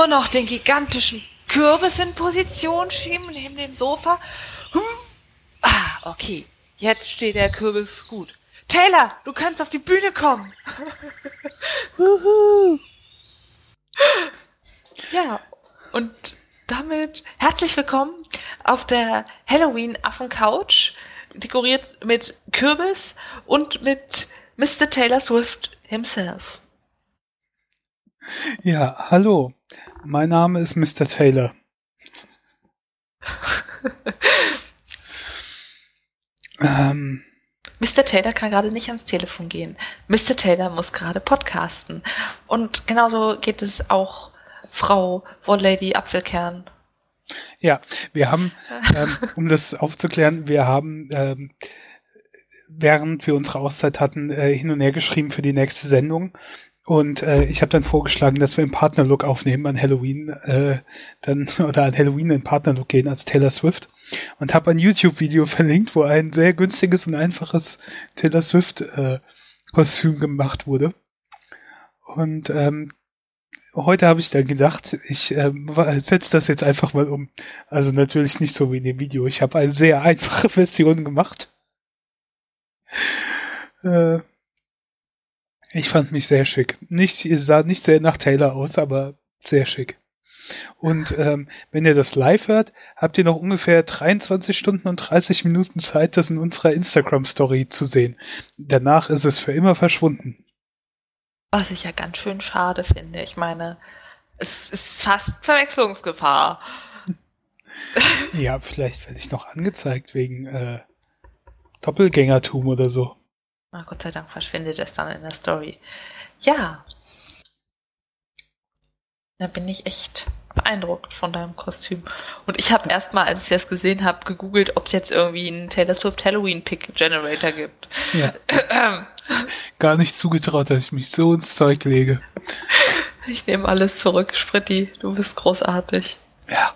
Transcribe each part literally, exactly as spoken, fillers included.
nur noch den gigantischen Kürbis in Position schieben neben dem Sofa. Hm. Ah, okay. Jetzt steht der Kürbis gut. Taylor, du kannst auf die Bühne kommen. Ja, und damit herzlich willkommen auf der Halloween-Affen-Couch, dekoriert mit Kürbis und mit Mister Taylor Swift himself. Ja, hallo. Mein Name ist Mister Taylor. ähm, Mister Taylor kann gerade nicht ans Telefon gehen. Mister Taylor muss gerade podcasten. Und genauso geht es auch Frau Wollady Apfelkern. Ja, wir haben, ähm, um das aufzuklären, wir haben, ähm, während wir unsere Auszeit hatten, äh, hin und her geschrieben für die nächste Sendung. Und äh, ich habe dann vorgeschlagen, dass wir einen Partnerlook aufnehmen an Halloween, äh, dann oder an Halloween in Partnerlook gehen als Taylor Swift. Und habe ein YouTube-Video verlinkt, wo ein sehr günstiges und einfaches Taylor Swift-Kostüm äh, gemacht wurde. Und ähm, heute habe ich dann gedacht, ich äh, setze das jetzt einfach mal um. Also natürlich nicht so wie in dem Video. Ich habe eine sehr einfache Version gemacht. Äh, ich fand mich sehr schick. Nicht, es sah nicht sehr nach Taylor aus, aber sehr schick. Und ähm, wenn ihr das live hört, habt ihr noch ungefähr dreiundzwanzig Stunden und dreißig Minuten Zeit, das in unserer Instagram-Story zu sehen. Danach ist es für immer verschwunden. Was ich ja ganz schön schade finde. Ich meine, es ist fast Verwechslungsgefahr. Ja, vielleicht werde ich noch angezeigt wegen äh, Doppelgängertum oder so. Na, Gott sei Dank verschwindet es dann in der Story. Ja. Da bin ich echt beeindruckt von deinem Kostüm. Und ich habe erstmal, als ich das gesehen habe, gegoogelt, ob es jetzt irgendwie einen Taylor Swift Halloween Pick Generator gibt. Ja. Gar nicht zugetraut, dass ich mich so ins Zeug lege. Ich nehme alles zurück, Spritti. Du bist großartig. Ja.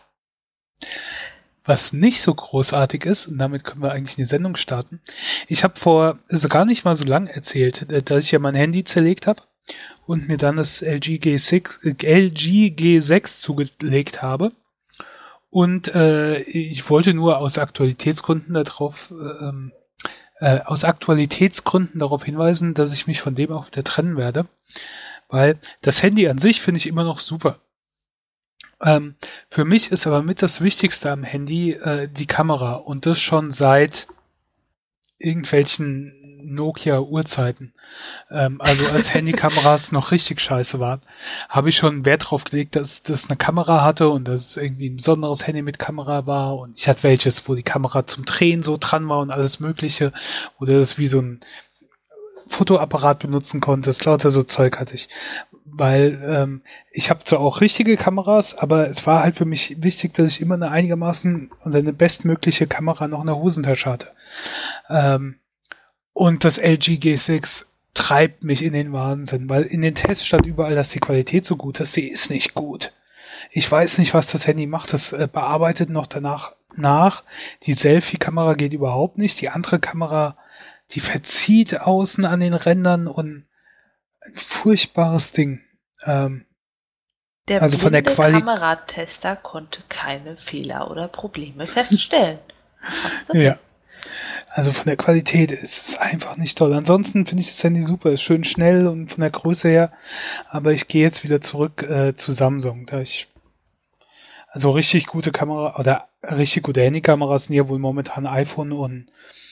Was nicht so großartig ist, und damit können wir eigentlich eine Sendung starten. Ich habe vor, ist gar nicht mal so lang erzählt, dass ich ja mein Handy zerlegt habe und mir dann das L G G sechs, L G G sechs zugelegt habe. Und äh, ich wollte nur aus Aktualitätsgründen darauf, ähm, äh, aus Aktualitätsgründen darauf hinweisen, dass ich mich von dem auch wieder trennen werde. Weil das Handy an sich finde ich immer noch super. Ähm, für mich ist aber mit das Wichtigste am Handy äh, die Kamera. Und das schon seit irgendwelchen Nokia-Urzeiten. Ähm, also als Handykameras noch richtig scheiße waren, habe ich schon Wert drauf gelegt, dass das eine Kamera hatte und dass es irgendwie ein besonderes Handy mit Kamera war. Und ich hatte welches, wo die Kamera zum Drehen so dran war und alles Mögliche. Oder das wie so ein Fotoapparat benutzen konnte. Das lauter so Zeug hatte ich. Weil ähm, ich habe zwar auch richtige Kameras, aber es war halt für mich wichtig, dass ich immer eine einigermaßen oder eine bestmögliche Kamera noch in der Hosentasche hatte. Ähm, und das L G G sechs treibt mich in den Wahnsinn, weil in den Tests stand überall, dass die Qualität so gut ist. Sie ist nicht gut. Ich weiß nicht, was das Handy macht. Das äh, bearbeitet noch danach nach. Die Selfie-Kamera geht überhaupt nicht. Die andere Kamera, die verzieht außen an den Rändern und ein furchtbares Ding. Ähm, der also von der Quali- Kameratester konnte keine Fehler oder Probleme feststellen. Was hast du? Ja. Also von der Qualität ist es einfach nicht toll. Ansonsten finde ich das Handy super. Ist schön schnell und von der Größe her. Aber ich gehe jetzt wieder zurück äh, zu Samsung. Da ich also richtig gute Kamera oder richtig gute Handykameras sind ja wohl momentan iPhone und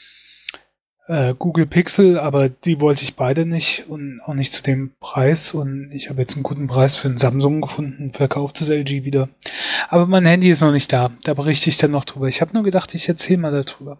äh, Google Pixel, aber die wollte ich beide nicht und auch nicht zu dem Preis. Und ich habe jetzt einen guten Preis für einen Samsung gefunden, verkauft das L G wieder. Aber mein Handy ist noch nicht da. Da berichte ich dann noch drüber. Ich habe nur gedacht, ich erzähle mal darüber.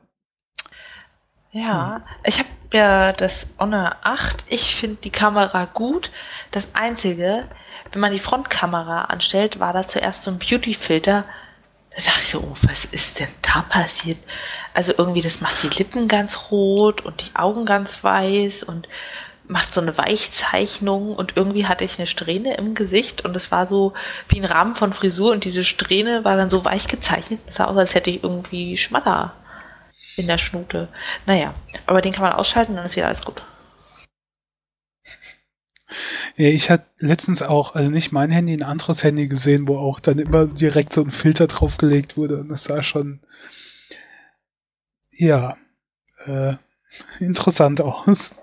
Ja, ich habe ja das Honor acht. Ich finde die Kamera gut. Das Einzige, wenn man die Frontkamera anstellt, war da zuerst so ein Beauty-Filter. Da dachte ich so, oh, was ist denn da passiert? Also irgendwie, das macht die Lippen ganz rot und die Augen ganz weiß und macht so eine Weichzeichnung und irgendwie hatte ich eine Strähne im Gesicht und es war so wie ein Rahmen von Frisur und diese Strähne war dann so weich gezeichnet. Es sah aus, als hätte ich irgendwie Schmatter in der Schnute. Naja, aber den kann man ausschalten und dann ist wieder alles gut. Ja, ich hatte letztens auch, also nicht mein Handy, ein anderes Handy gesehen, wo auch dann immer direkt so ein Filter draufgelegt wurde und das sah schon, ja, äh, interessant aus.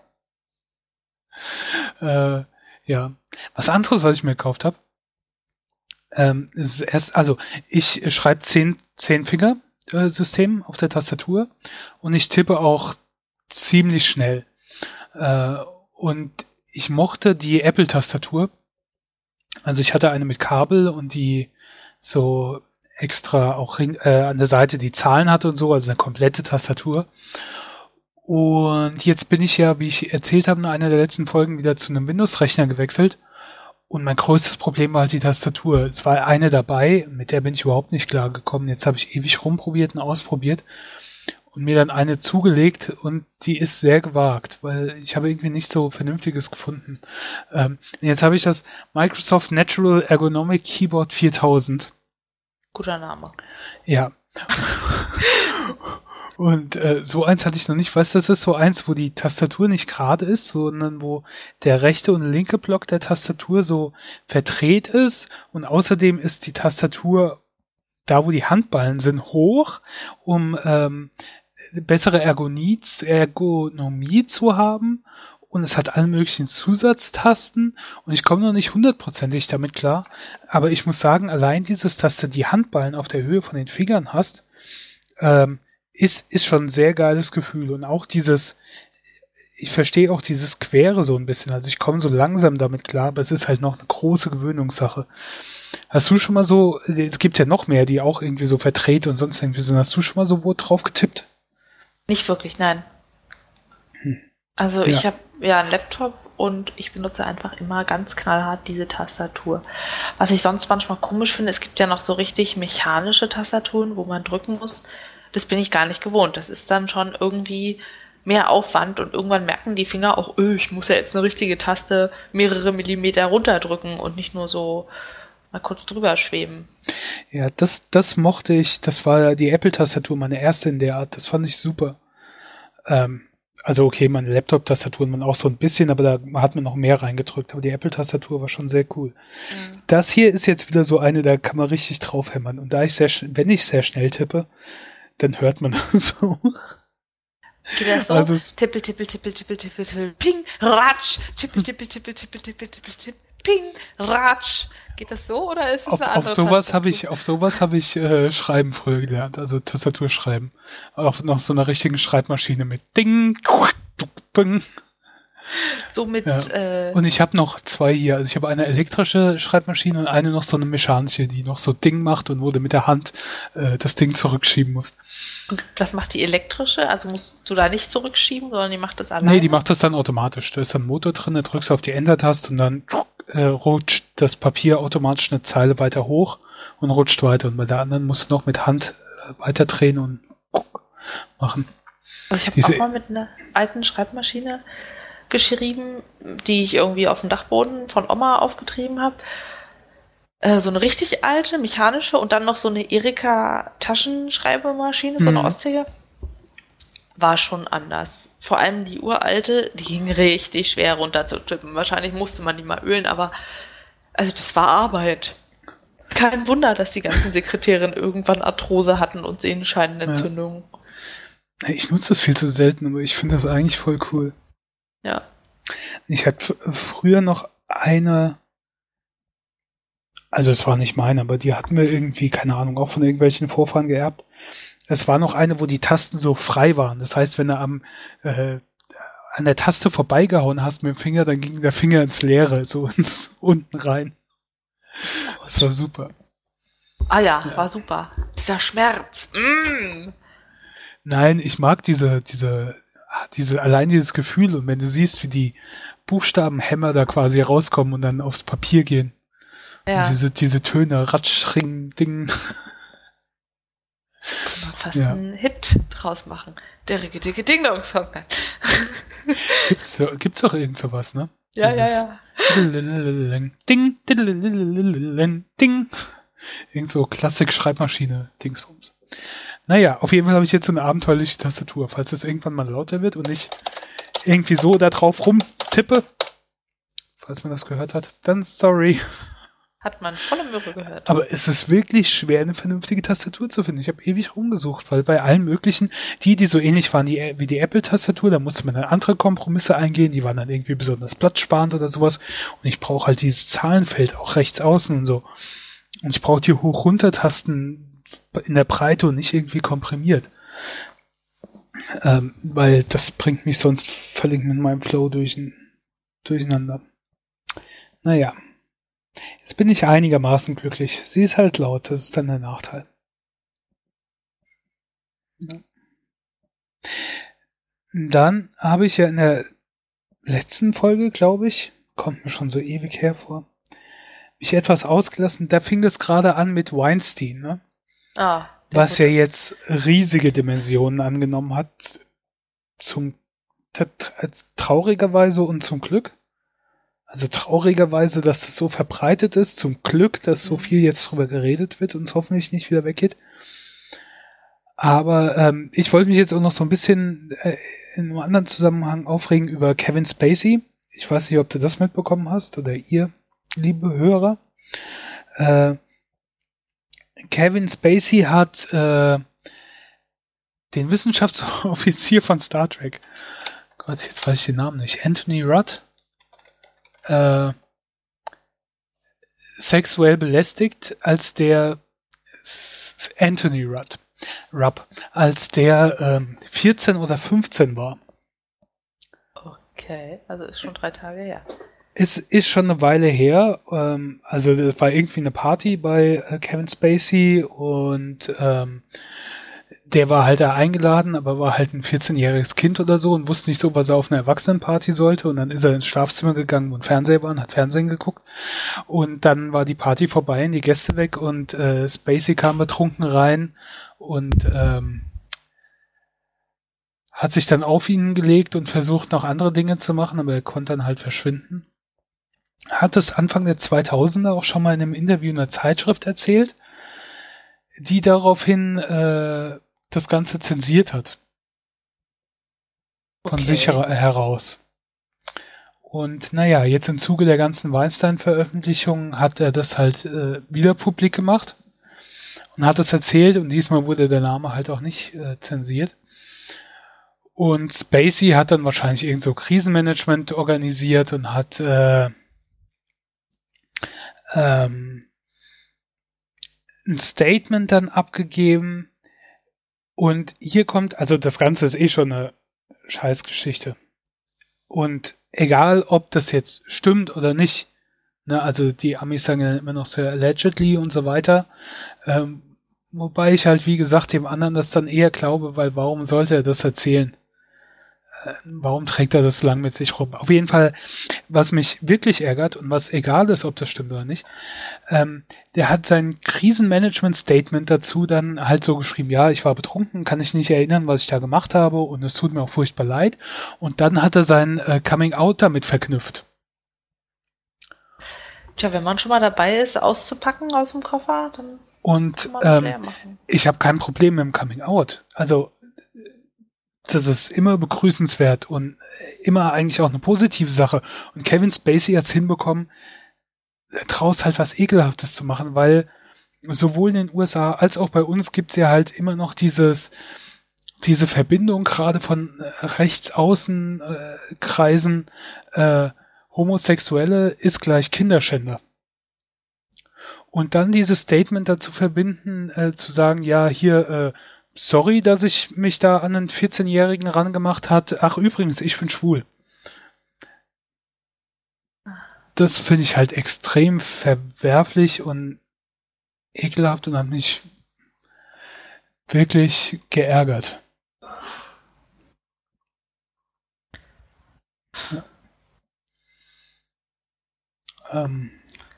Äh, ja. Was anderes, was ich mir gekauft habe, ähm, ist erst, also ich schreibe zehn, zehn Finger äh, System auf der Tastatur und ich tippe auch ziemlich schnell. Äh, und ich mochte die Apple-Tastatur. Also ich hatte eine mit Kabel und die so extra auch äh, an der Seite die Zahlen hatte und so, also eine komplette Tastatur. Und jetzt bin ich ja, wie ich erzählt habe, in einer der letzten Folgen wieder zu einem Windows-Rechner gewechselt. Und mein größtes Problem war halt die Tastatur. Es war eine dabei, mit der bin ich überhaupt nicht klar gekommen. Jetzt habe ich ewig rumprobiert und ausprobiert und mir dann eine zugelegt und die ist sehr gewagt, weil ich habe irgendwie nicht so Vernünftiges gefunden. Ähm, jetzt habe ich das Microsoft Natural Ergonomic Keyboard viertausend. Guter Name. Ja. Und äh, so eins hatte ich noch nicht. Weißt du, das ist so eins, wo die Tastatur nicht gerade ist, sondern wo der rechte und linke Block der Tastatur so verdreht ist und außerdem ist die Tastatur da, wo die Handballen sind, hoch, um ähm, bessere Ergonomie, Ergonomie zu haben und es hat alle möglichen Zusatztasten und ich komme noch nicht hundertprozentig damit klar, aber ich muss sagen, allein dieses, dass du die Handballen auf der Höhe von den Fingern hast, ähm, ist, ist schon ein sehr geiles Gefühl und auch dieses, ich verstehe auch dieses Quere so ein bisschen, also ich komme so langsam damit klar, aber es ist halt noch eine große Gewöhnungssache. Hast du schon mal so, es gibt ja noch mehr, die auch irgendwie so verdreht und sonst irgendwie sind, hast du schon mal so wo drauf getippt? Nicht wirklich, nein. Hm. Also ich ja. habe ja einen Laptop und ich benutze einfach immer ganz knallhart diese Tastatur. Was ich sonst manchmal komisch finde, es gibt ja noch so richtig mechanische Tastaturen, wo man drücken muss. Das bin ich gar nicht gewohnt. Das ist dann schon irgendwie mehr Aufwand und irgendwann merken die Finger auch, öh, ich muss ja jetzt eine richtige Taste mehrere Millimeter runterdrücken und nicht nur so mal kurz drüber schweben. Ja, das, das mochte ich, das war die Apple-Tastatur, meine erste in der Art, das fand ich super. Ähm, also okay, meine Laptop-Tastatur man auch so ein bisschen, aber da hat man noch mehr reingedrückt, aber die Apple-Tastatur war schon sehr cool. Mhm. Das hier ist jetzt wieder so eine, da kann man richtig draufhämmern und da ich sehr, wenn ich sehr schnell tippe, dann hört man das so. Geht das so? Also tippel, tippel, tippel, tippel, tippel, tippel, ping, ratsch, tippel, tippel, tippel, tippel, tippel, tippel, tippel, ping, ratsch. Geht das so oder ist es auf, eine andere auf sowas habe ich Auf sowas habe ich äh, Schreiben früher gelernt, also Tastatur schreiben. Auch noch so einer richtigen Schreibmaschine mit Ding, Ding. So mit, ja. äh, und ich habe noch zwei hier. Also ich habe eine elektrische Schreibmaschine und eine noch so eine mechanische, die noch so Ding macht und wo du mit der Hand äh, das Ding zurückschieben musst. Und was macht die elektrische? Also musst du da nicht zurückschieben, sondern die macht das alleine? Nee, die macht das dann automatisch. Da ist ein Motor drin, da drückst du auf die Enter-Taste und dann äh, rutscht das Papier automatisch eine Zeile weiter hoch und rutscht weiter. Und bei der anderen musst du noch mit Hand äh, weiter drehen und machen. Also ich habe auch mal mit einer alten Schreibmaschine geschrieben, die ich irgendwie auf dem Dachboden von Oma aufgetrieben habe. Äh, so eine richtig alte, mechanische und dann noch so eine Erika Taschenschreibemaschine, so eine mhm. Ostige. War schon anders. Vor allem die uralte, die ging richtig schwer runter zu tippen. Wahrscheinlich musste man die mal ölen, aber also das war Arbeit. Kein Wunder, dass die ganzen Sekretärinnen irgendwann Arthrose hatten und Sehenscheinenentzündungen. Ja. Ich nutze das viel zu selten, aber ich finde das eigentlich voll cool. Ja. Ich hatte f- früher noch eine, also es war nicht meine, aber die hatten wir irgendwie, keine Ahnung, auch von irgendwelchen Vorfahren geerbt. Es war noch eine, wo die Tasten so frei waren. Das heißt, wenn du am äh, an der Taste vorbeigehauen hast mit dem Finger, dann ging der Finger ins Leere, so ins unten rein. Das war super. Ah ja, ja. war super. Dieser Schmerz. Mm. Nein, ich mag diese, diese Diese, allein dieses Gefühl und wenn du siehst, wie die Buchstabenhämmer da quasi rauskommen und dann aufs Papier gehen. Ja. Und diese, diese Töne, Ratsch, Ring, Ding. Kann man fast ja. einen Hit draus machen. Der Ricke Dicke Ding Dong Song. Gibt's, gibt's doch irgend sowas, ne? Ja, dieses ja, ja. Ding, Ding. Irgend so Klassik-Schreibmaschine, Dingsbums. Naja, auf jeden Fall habe ich jetzt so eine abenteuerliche Tastatur. Falls es irgendwann mal lauter wird und ich irgendwie so da drauf rumtippe, falls man das gehört hat, dann sorry. Hat man volle Möhre gehört. Aber es ist wirklich schwer, eine vernünftige Tastatur zu finden. Ich habe ewig rumgesucht, weil bei allen möglichen, die, die so ähnlich waren die, wie die Apple-Tastatur, da musste man dann andere Kompromisse eingehen, die waren dann irgendwie besonders platzsparend oder sowas. Und ich brauche halt dieses Zahlenfeld auch rechts außen und so. Und ich brauche die Hoch-Runter-Tasten in der Breite und nicht irgendwie komprimiert. Ähm, weil das bringt mich sonst völlig mit meinem Flow durch, durcheinander. Naja. Jetzt bin ich einigermaßen glücklich. Sie ist halt laut, das ist dann der Nachteil. Ja. Dann habe ich ja in der letzten Folge, glaube ich, kommt mir schon so ewig hervor, mich etwas ausgelassen. Da fing das gerade an mit Weinstein, ne? Ah, was ja jetzt riesige Dimensionen angenommen hat, zum traurigerweise und zum Glück. Also traurigerweise, dass das so verbreitet ist, zum Glück, dass so viel jetzt drüber geredet wird und es hoffentlich nicht wieder weggeht. Aber ähm, ich wollte mich jetzt auch noch so ein bisschen äh, in einem anderen Zusammenhang aufregen über Kevin Spacey. Ich weiß nicht, ob du das mitbekommen hast oder ihr, liebe Hörer. Äh, Kevin Spacey hat äh, den Wissenschaftsoffizier von Star Trek, Gott, jetzt weiß ich den Namen nicht, Anthony Rudd, äh, sexuell belästigt, als der Anthony Rudd, Rupp, als der ähm, vierzehn oder fünfzehn war. Okay, also ist schon drei Tage her. Es ist schon eine Weile her. Ähm, also das war irgendwie eine Party bei äh, Kevin Spacey und ähm, der war halt da eingeladen, aber war halt ein vierzehnjähriges Kind oder so und wusste nicht so, was er auf einer Erwachsenenparty sollte. Und dann ist er ins Schlafzimmer gegangen, wo ein Fernseher war und hat Fernsehen geguckt. Und dann war die Party vorbei und die Gäste weg und äh, Spacey kam betrunken rein und ähm, hat sich dann auf ihn gelegt und versucht, noch andere Dinge zu machen, aber er konnte dann halt verschwinden. Hat es Anfang der zweitausender auch schon mal in einem Interview in einer Zeitschrift erzählt, die daraufhin äh, das Ganze zensiert hat. Von Okay. sich her- heraus. Und naja, jetzt im Zuge der ganzen Weinstein-Veröffentlichung hat er das halt äh, wieder publik gemacht und hat es erzählt und diesmal wurde der Name halt auch nicht äh, zensiert. Und Spacey hat dann wahrscheinlich irgend so Krisenmanagement organisiert und hat äh, ähm, ein Statement dann abgegeben. Und hier kommt, also das Ganze ist eh schon eine Scheißgeschichte. Und egal, ob das jetzt stimmt oder nicht, ne, also die Amis sagen ja immer noch so allegedly und so weiter, ähm, wobei ich halt, wie gesagt, dem anderen das dann eher glaube, weil warum sollte er das erzählen? Äh, warum trägt er das so lange mit sich rum? Auf jeden Fall, was mich wirklich ärgert und was egal ist, ob das stimmt oder nicht, ähm, der hat sein Krisenmanagement-Statement dazu dann halt so geschrieben, ja, ich war betrunken, kann ich nicht erinnern, was ich da gemacht habe und es tut mir auch furchtbar leid. Und dann hat er sein äh, Coming-out damit verknüpft. Tja, wenn man schon mal dabei ist, auszupacken aus dem Koffer, dann Und kann man das leer ähm, machen. ich habe kein Problem mit dem Coming-out. Also das ist immer begrüßenswert und immer eigentlich auch eine positive Sache. Und Kevin Spacey hat es hinbekommen, draus halt was Ekelhaftes zu machen, weil sowohl in den U S A als auch bei uns gibt es ja halt immer noch dieses diese Verbindung gerade von äh, rechtsaußen äh, Kreisen, äh, Homosexuelle ist gleich Kinderschänder. Und dann dieses Statement dazu verbinden, äh, zu sagen, ja, hier, äh, sorry, dass ich mich da an einen vierzehnjährigen rangemacht hat. Ach, übrigens, ich bin schwul. Das finde ich halt extrem verwerflich und ekelhaft und hat mich wirklich geärgert. Ja. Ähm.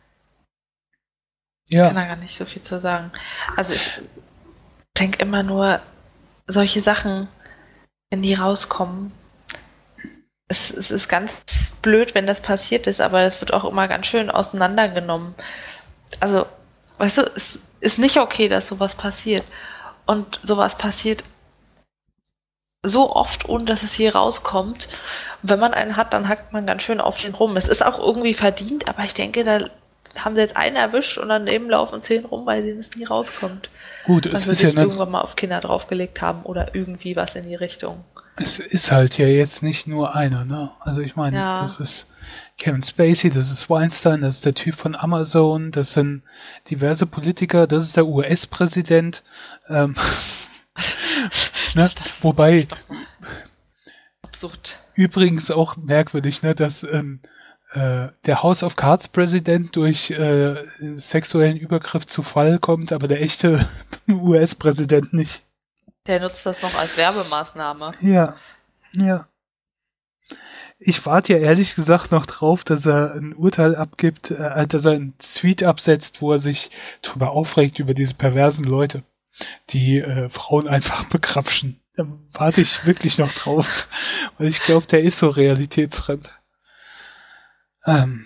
Ich Ja. kann da gar nicht so viel zu sagen. Also ich denke immer nur, solche Sachen, wenn die rauskommen, es, es ist ganz blöd, wenn das passiert ist, aber es wird auch immer ganz schön auseinandergenommen. Also, weißt du, es ist nicht okay, dass sowas passiert. Und sowas passiert so oft, ohne dass es je rauskommt. Und wenn man einen hat, dann hackt man ganz schön auf den rum. Es ist auch irgendwie verdient, aber ich denke, da haben sie jetzt einen erwischt und daneben laufen zehn rum, weil denen es nie rauskommt. Gut, es also ist sich ja irgendwann mal auf Kinder draufgelegt haben oder irgendwie was in die Richtung. Es ist halt ja jetzt nicht nur einer, ne? Also ich meine, Ja. das ist Kevin Spacey, das ist Weinstein, das ist der Typ von Amazon, das sind diverse Politiker, das ist der U S-Präsident. Ähm, ne? Das Wobei ist absurd. Übrigens auch merkwürdig, ne, dass ähm, äh, der House of Cards Präsident durch äh, sexuellen Übergriff zu Fall kommt, aber der echte U S-Präsident nicht. Der nutzt das noch als Werbemaßnahme. Ja, ja. Ich warte ja ehrlich gesagt noch drauf, dass er ein Urteil abgibt, äh, dass er einen Tweet absetzt, wo er sich darüber aufregt, über diese perversen Leute, die äh, Frauen einfach bekrapschen. Da warte ich wirklich noch drauf. Und ich glaube, der ist so realitätsfremd. Ähm.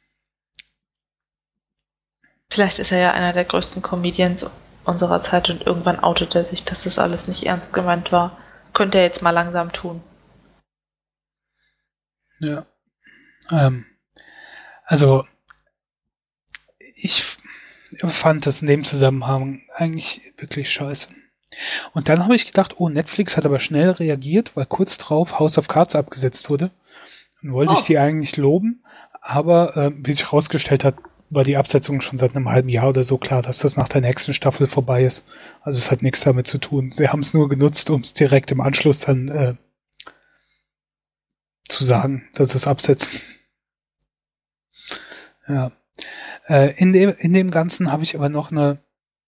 Vielleicht ist er ja einer der größten Comedians unserer Zeit und irgendwann outet er sich, dass das alles nicht ernst gemeint war. Könnte er jetzt mal langsam tun. Ja. Ähm. Also, ich fand das in dem Zusammenhang eigentlich wirklich scheiße. Und dann habe ich gedacht, oh, Netflix hat aber schnell reagiert, weil kurz drauf House of Cards abgesetzt wurde. Dann wollte oh. ich die eigentlich loben, aber äh, wie sich herausgestellt hat, war die Absetzung schon seit einem halben Jahr oder so klar, dass das nach der nächsten Staffel vorbei ist. Also es hat nichts damit zu tun. Sie haben es nur genutzt, um es direkt im Anschluss dann äh, zu sagen, dass sie es absetzen. Ja. Äh, in dem, in dem Ganzen habe ich aber noch eine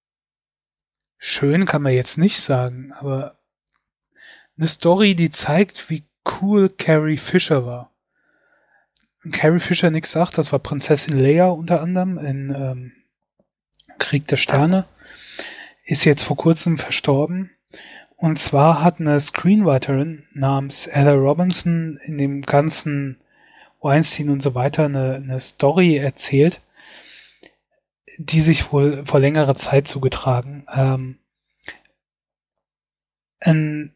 schön kann man jetzt nicht sagen, aber eine Story, die zeigt, wie cool Carrie Fisher war. Und Carrie Fisher nichts sagt, das war Prinzessin Leia unter anderem in ähm, Krieg der Sterne, ist jetzt vor kurzem verstorben. Und zwar hat eine Screenwriterin namens Ella Robinson in dem ganzen Weinstein und so weiter eine, eine Story erzählt, die sich wohl vor längerer Zeit zugetragen. Ähm, ein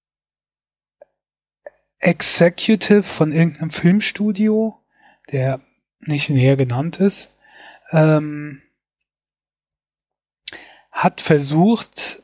Executive von irgendeinem Filmstudio, der nicht näher genannt ist, ähm, hat versucht,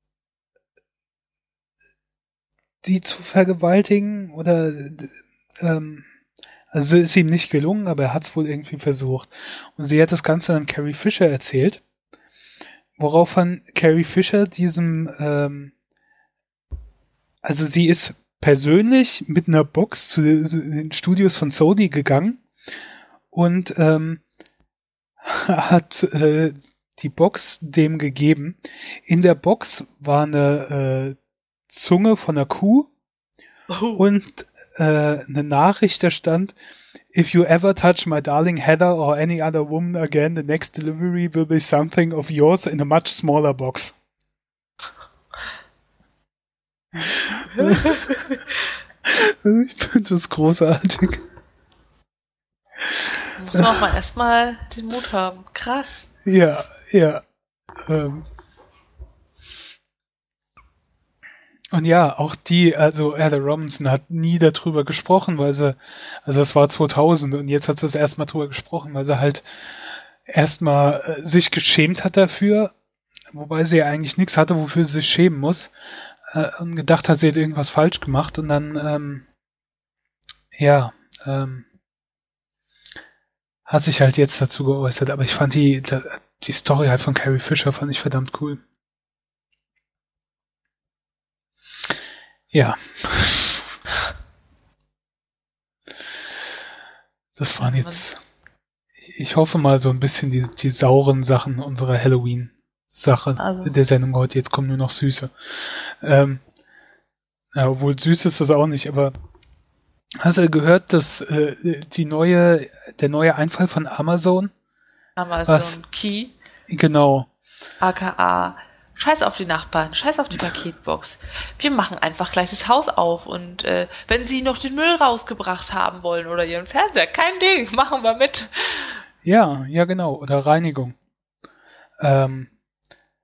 die zu vergewaltigen oder ähm, also ist ihm nicht gelungen, aber er hat es wohl irgendwie versucht. Und sie hat das Ganze an Carrie Fisher erzählt, woraufhin Carrie Fisher diesem, ähm, also sie ist persönlich mit einer Box zu den Studios von Sony gegangen und ähm, hat äh, die Box dem gegeben. In der Box war eine äh, Zunge von einer Kuh oh. und äh, eine Nachricht, da stand: If you ever touch my darling Heather or any other woman again, the next delivery will be something of yours in a much smaller box. Ich finde das großartig. Muss man auch mal erstmal den Mut haben. Krass. Ja, ja. Ähm. Und ja, auch die, also Ella Robinson hat nie darüber gesprochen, weil sie, also es war zweitausend und jetzt hat sie das erstmal drüber gesprochen, weil sie halt erstmal äh, sich geschämt hat dafür, wobei sie ja eigentlich nichts hatte, wofür sie sich schämen muss, äh, und gedacht hat, sie hätte irgendwas falsch gemacht und dann, ähm, ja, ähm, hat sich halt jetzt dazu geäußert, aber ich fand die, die Story halt von Carrie Fisher fand ich verdammt cool. Ja. Das waren jetzt, ich hoffe mal so ein bisschen die, die sauren Sachen unserer Halloween-Sache also. Der Sendung heute. Jetzt kommen nur noch süße. Ähm, ja, obwohl süß ist das auch nicht, aber hast du gehört, dass äh, die neue, der neue Einfall von Amazon? Amazon was, Key? Genau. A K A Scheiß auf die Nachbarn, scheiß auf die Paketbox. Wir machen einfach gleich das Haus auf und äh, wenn sie noch den Müll rausgebracht haben wollen oder ihren Fernseher, kein Ding, machen wir mit. Ja, ja genau, oder Reinigung. Ähm,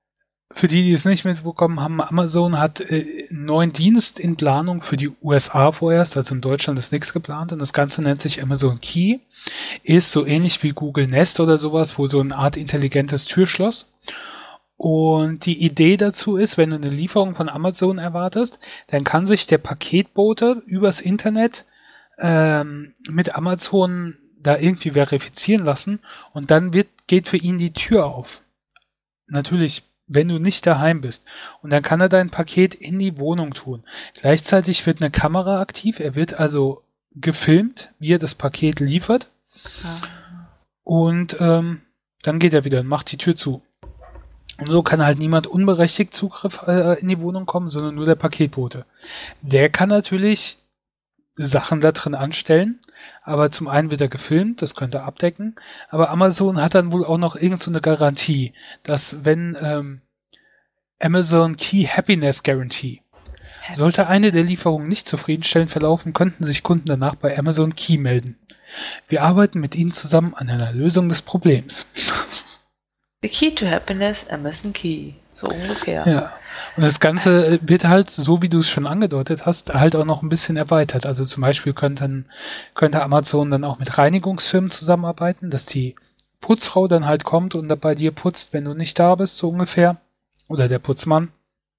für die, die es nicht mitbekommen haben, Amazon hat äh, einen neuen Dienst in Planung für die U S A vorerst, also in Deutschland ist nichts geplant und das Ganze nennt sich Amazon Key, ist so ähnlich wie Google Nest oder sowas, wohl so eine Art intelligentes Türschloss. Und die Idee dazu ist, wenn du eine Lieferung von Amazon erwartest, dann kann sich der Paketbote übers Internet ähm, mit Amazon da irgendwie verifizieren lassen und dann wird, geht für ihn die Tür auf. Natürlich, wenn du nicht daheim bist. Und dann kann er dein Paket in die Wohnung tun. Gleichzeitig wird eine Kamera aktiv. Er wird also gefilmt, wie er das Paket liefert. Ja. Und ähm, dann geht er wieder und macht die Tür zu. Und so kann halt niemand unberechtigt Zugriff äh, in die Wohnung kommen, sondern nur der Paketbote. Der kann natürlich Sachen da drin anstellen, aber zum einen wird er gefilmt, das könnte er abdecken, aber Amazon hat dann wohl auch noch irgend so eine Garantie, dass wenn ähm, Amazon Key Happiness Guarantee, sollte eine der Lieferungen nicht zufriedenstellend verlaufen, könnten sich Kunden danach bei Amazon Key melden. Wir arbeiten mit ihnen zusammen an einer Lösung des Problems. The key to happiness, Amazon Key. So ungefähr. Ja. Und das Ganze wird halt, so wie du es schon angedeutet hast, halt auch noch ein bisschen erweitert. Also zum Beispiel könnte, könnte Amazon dann auch mit Reinigungsfirmen zusammenarbeiten, dass die Putzfrau dann halt kommt und bei dir putzt, wenn du nicht da bist, so ungefähr. Oder der Putzmann.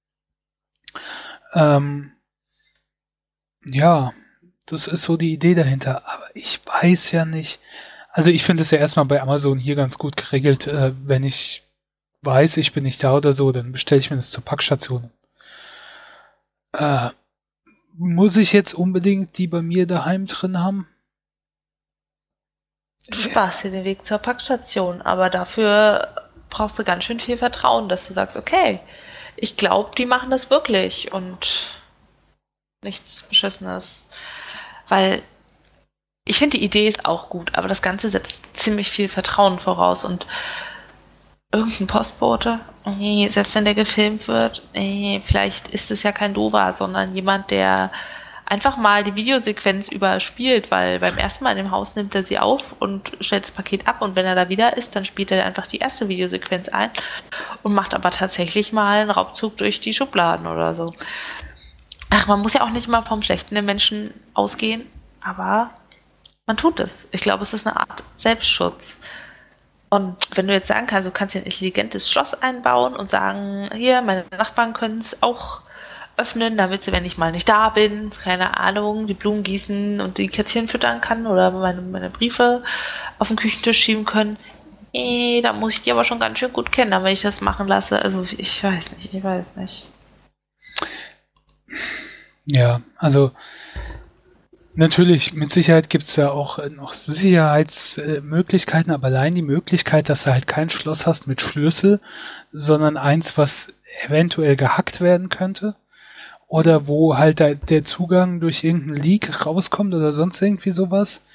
Ähm, ja, das ist so die Idee dahinter. Aber ich weiß ja nicht. Also ich finde es ja erstmal bei Amazon hier ganz gut geregelt, äh, wenn ich weiß, ich bin nicht da oder so, dann bestelle ich mir das zur Packstation. Äh, muss ich jetzt unbedingt die bei mir daheim drin haben? Du sparst dir den Weg zur Packstation, aber dafür brauchst du ganz schön viel Vertrauen, dass du sagst, okay, ich glaube, die machen das wirklich und nichts Beschissenes. Weil ich finde, die Idee ist auch gut, aber das Ganze setzt ziemlich viel Vertrauen voraus und irgendein Postbote, nee, selbst wenn der gefilmt wird, nee, vielleicht ist es ja kein Dover, sondern jemand, der einfach mal die Videosequenz überspielt, weil beim ersten Mal in dem Haus nimmt er sie auf und stellt das Paket ab und wenn er da wieder ist, dann spielt er einfach die erste Videosequenz ein und macht aber tatsächlich mal einen Raubzug durch die Schubladen oder so. Ach, man muss ja auch nicht mal vom Schlechten im Menschen ausgehen, aber man tut es. Ich glaube, es ist eine Art Selbstschutz. Und wenn du jetzt sagen kannst, du kannst hier ein intelligentes Schloss einbauen und sagen, hier, meine Nachbarn können es auch öffnen, damit sie, wenn ich mal nicht da bin, keine Ahnung, die Blumen gießen und die Kätzchen füttern kann oder meine, meine Briefe auf den Küchentisch schieben können. Nee, da muss ich die aber schon ganz schön gut kennen, damit ich das machen lasse. Also ich weiß nicht, ich weiß nicht. Ja, also natürlich, mit Sicherheit gibt es ja auch noch Sicherheitsmöglichkeiten, aber allein die Möglichkeit, dass du halt kein Schloss hast mit Schlüssel, sondern eins, was eventuell gehackt werden könnte oder wo halt der, der Zugang durch irgendeinen Leak rauskommt oder sonst irgendwie sowas.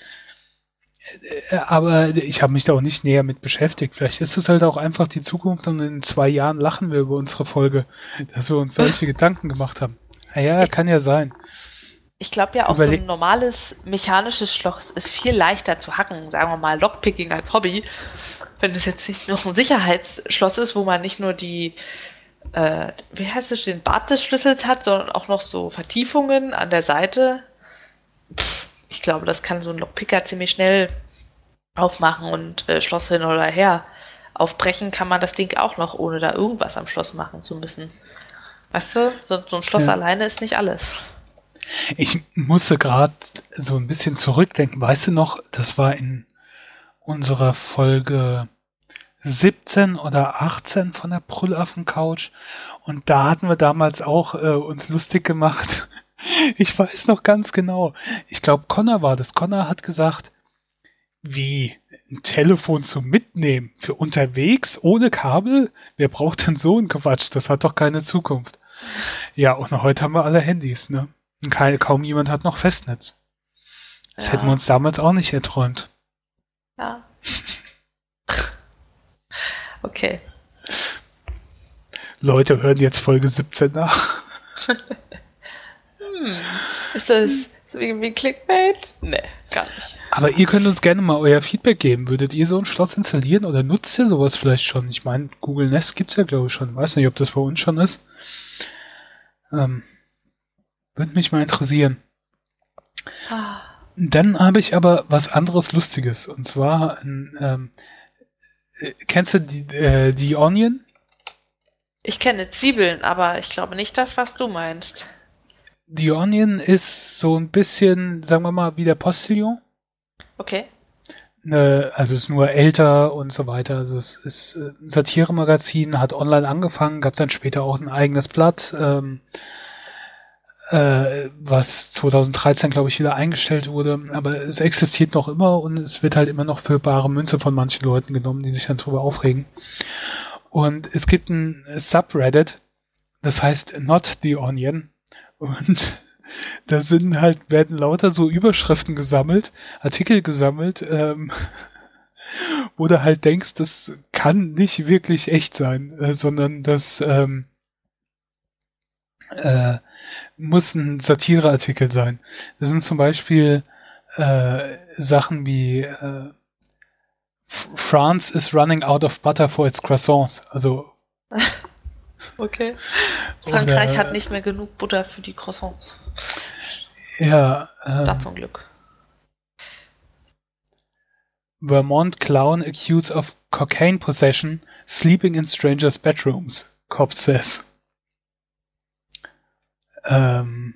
Aber ich habe mich da auch nicht näher mit beschäftigt. Vielleicht ist es halt auch einfach die Zukunft und in zwei Jahren lachen wir über unsere Folge, dass wir uns solche Gedanken gemacht haben. Naja, kann ja sein. Ich glaube ja auch, Überle- so ein normales mechanisches Schloss ist viel leichter zu hacken, sagen wir mal Lockpicking als Hobby, wenn es jetzt nicht nur ein Sicherheitsschloss ist, wo man nicht nur die, äh, wie heißt es, den Bart des Schlüssels hat, sondern auch noch so Vertiefungen an der Seite. Pff, ich glaube, das kann so ein Lockpicker ziemlich schnell aufmachen und äh, Schloss hin oder her. Aufbrechen kann man das Ding auch noch, ohne da irgendwas am Schloss machen zu müssen. Weißt du, so, so ein Schloss ja. alleine ist nicht alles. Ich musste gerade so ein bisschen zurückdenken. Weißt du noch, das war in unserer Folge siebzehn oder achtzehn von der Brüllaffen-Couch und da hatten wir damals auch äh, uns lustig gemacht. Ich weiß noch ganz genau. Ich glaube, Connor war das. Connor hat gesagt, wie, ein Telefon zum Mitnehmen für unterwegs ohne Kabel? Wer braucht denn so einen Quatsch? Das hat doch keine Zukunft. Ja, und heute haben wir alle Handys, ne? Und kaum jemand hat noch Festnetz. Das ja. hätten wir uns damals auch nicht erträumt. Ja. Okay. Leute hören jetzt Folge siebzehn nach. hm. Ist das so wie, wie Clickbait? Nee, gar nicht. Aber ihr könnt uns gerne mal euer Feedback geben. Würdet ihr so ein Schloss installieren oder nutzt ihr sowas vielleicht schon? Ich meine, Google Nest gibt's ja, glaube ich, schon. Weiß nicht, ob das bei uns schon ist. Ähm, würde mich mal interessieren. Ah. Dann habe ich aber was anderes Lustiges. Und zwar, ähm, äh, kennst du die, äh, die Onion? Ich kenne Zwiebeln, aber ich glaube nicht das, was du meinst. Die Onion ist so ein bisschen, sagen wir mal, wie der Postillon. Okay. Ne, also es ist nur älter und so weiter. Also es ist ein Satiremagazin, hat online angefangen, gab dann später auch ein eigenes Blatt, ähm, äh, was zwanzig dreizehn, glaube ich, wieder eingestellt wurde. Aber es existiert noch immer und es wird halt immer noch für bare Münze von manchen Leuten genommen, die sich dann drüber aufregen. Und es gibt ein Subreddit, das heißt Not the Onion. Und da sind halt, werden lauter so Überschriften gesammelt, Artikel gesammelt, ähm, wo du halt denkst, das kann nicht wirklich echt sein, äh, sondern das ähm, äh, muss ein Satireartikel sein. Das sind zum Beispiel äh, Sachen wie äh, France is running out of butter for its croissants. Also okay. Frankreich oder, hat nicht mehr genug Butter für die Croissants. Ja. Ähm, da zum Glück. Vermont clown accused of cocaine possession, sleeping in strangers' bedrooms, cop says. Ähm,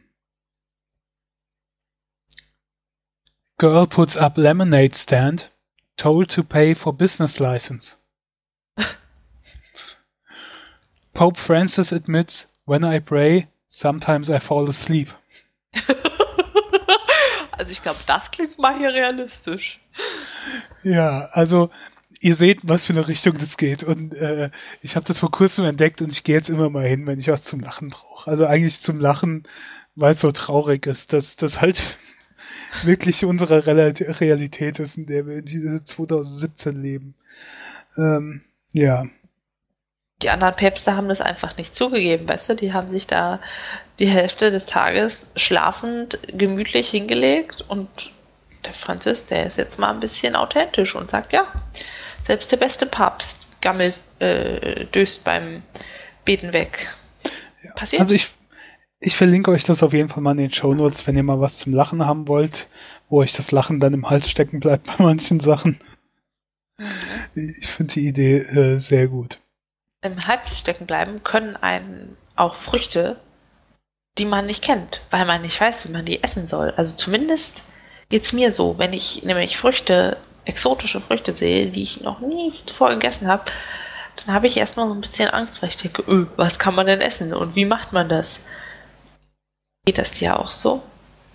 girl puts up lemonade stand, told to pay for business license. Pope Francis admits, when I pray, sometimes I fall asleep. Also ich glaube, das klingt mal hier realistisch. Ja, also ihr seht, was für eine Richtung das geht. Und äh, ich habe das vor kurzem entdeckt und ich gehe jetzt immer mal hin, wenn ich was zum Lachen brauche. Also eigentlich zum Lachen, weil es so traurig ist, dass das halt wirklich unsere Realität ist, in der wir in diese zwanzig siebzehn leben. Ähm, ja. Die anderen Päpste haben das einfach nicht zugegeben, weißt du? Die haben sich da die Hälfte des Tages schlafend gemütlich hingelegt und der Franzis, der ist jetzt mal ein bisschen authentisch und sagt, ja, selbst der beste Papst gammelt, äh, döst beim Beten weg. Ja. Passiert. Also ich, ich verlinke euch das auf jeden Fall mal in den Shownotes, wenn ihr mal was zum Lachen haben wollt, wo euch das Lachen dann im Hals stecken bleibt bei manchen Sachen. Mhm. Ich finde die Idee äh, sehr gut. Im Hals stecken bleiben können einen auch Früchte, die man nicht kennt, weil man nicht weiß, wie man die essen soll. Also zumindest geht's mir so, wenn ich nämlich Früchte, exotische Früchte sehe, die ich noch nie zuvor gegessen habe, dann habe ich erstmal so ein bisschen Angst, weil ich denke, öh, was kann man denn essen und wie macht man das? Geht das dir auch so?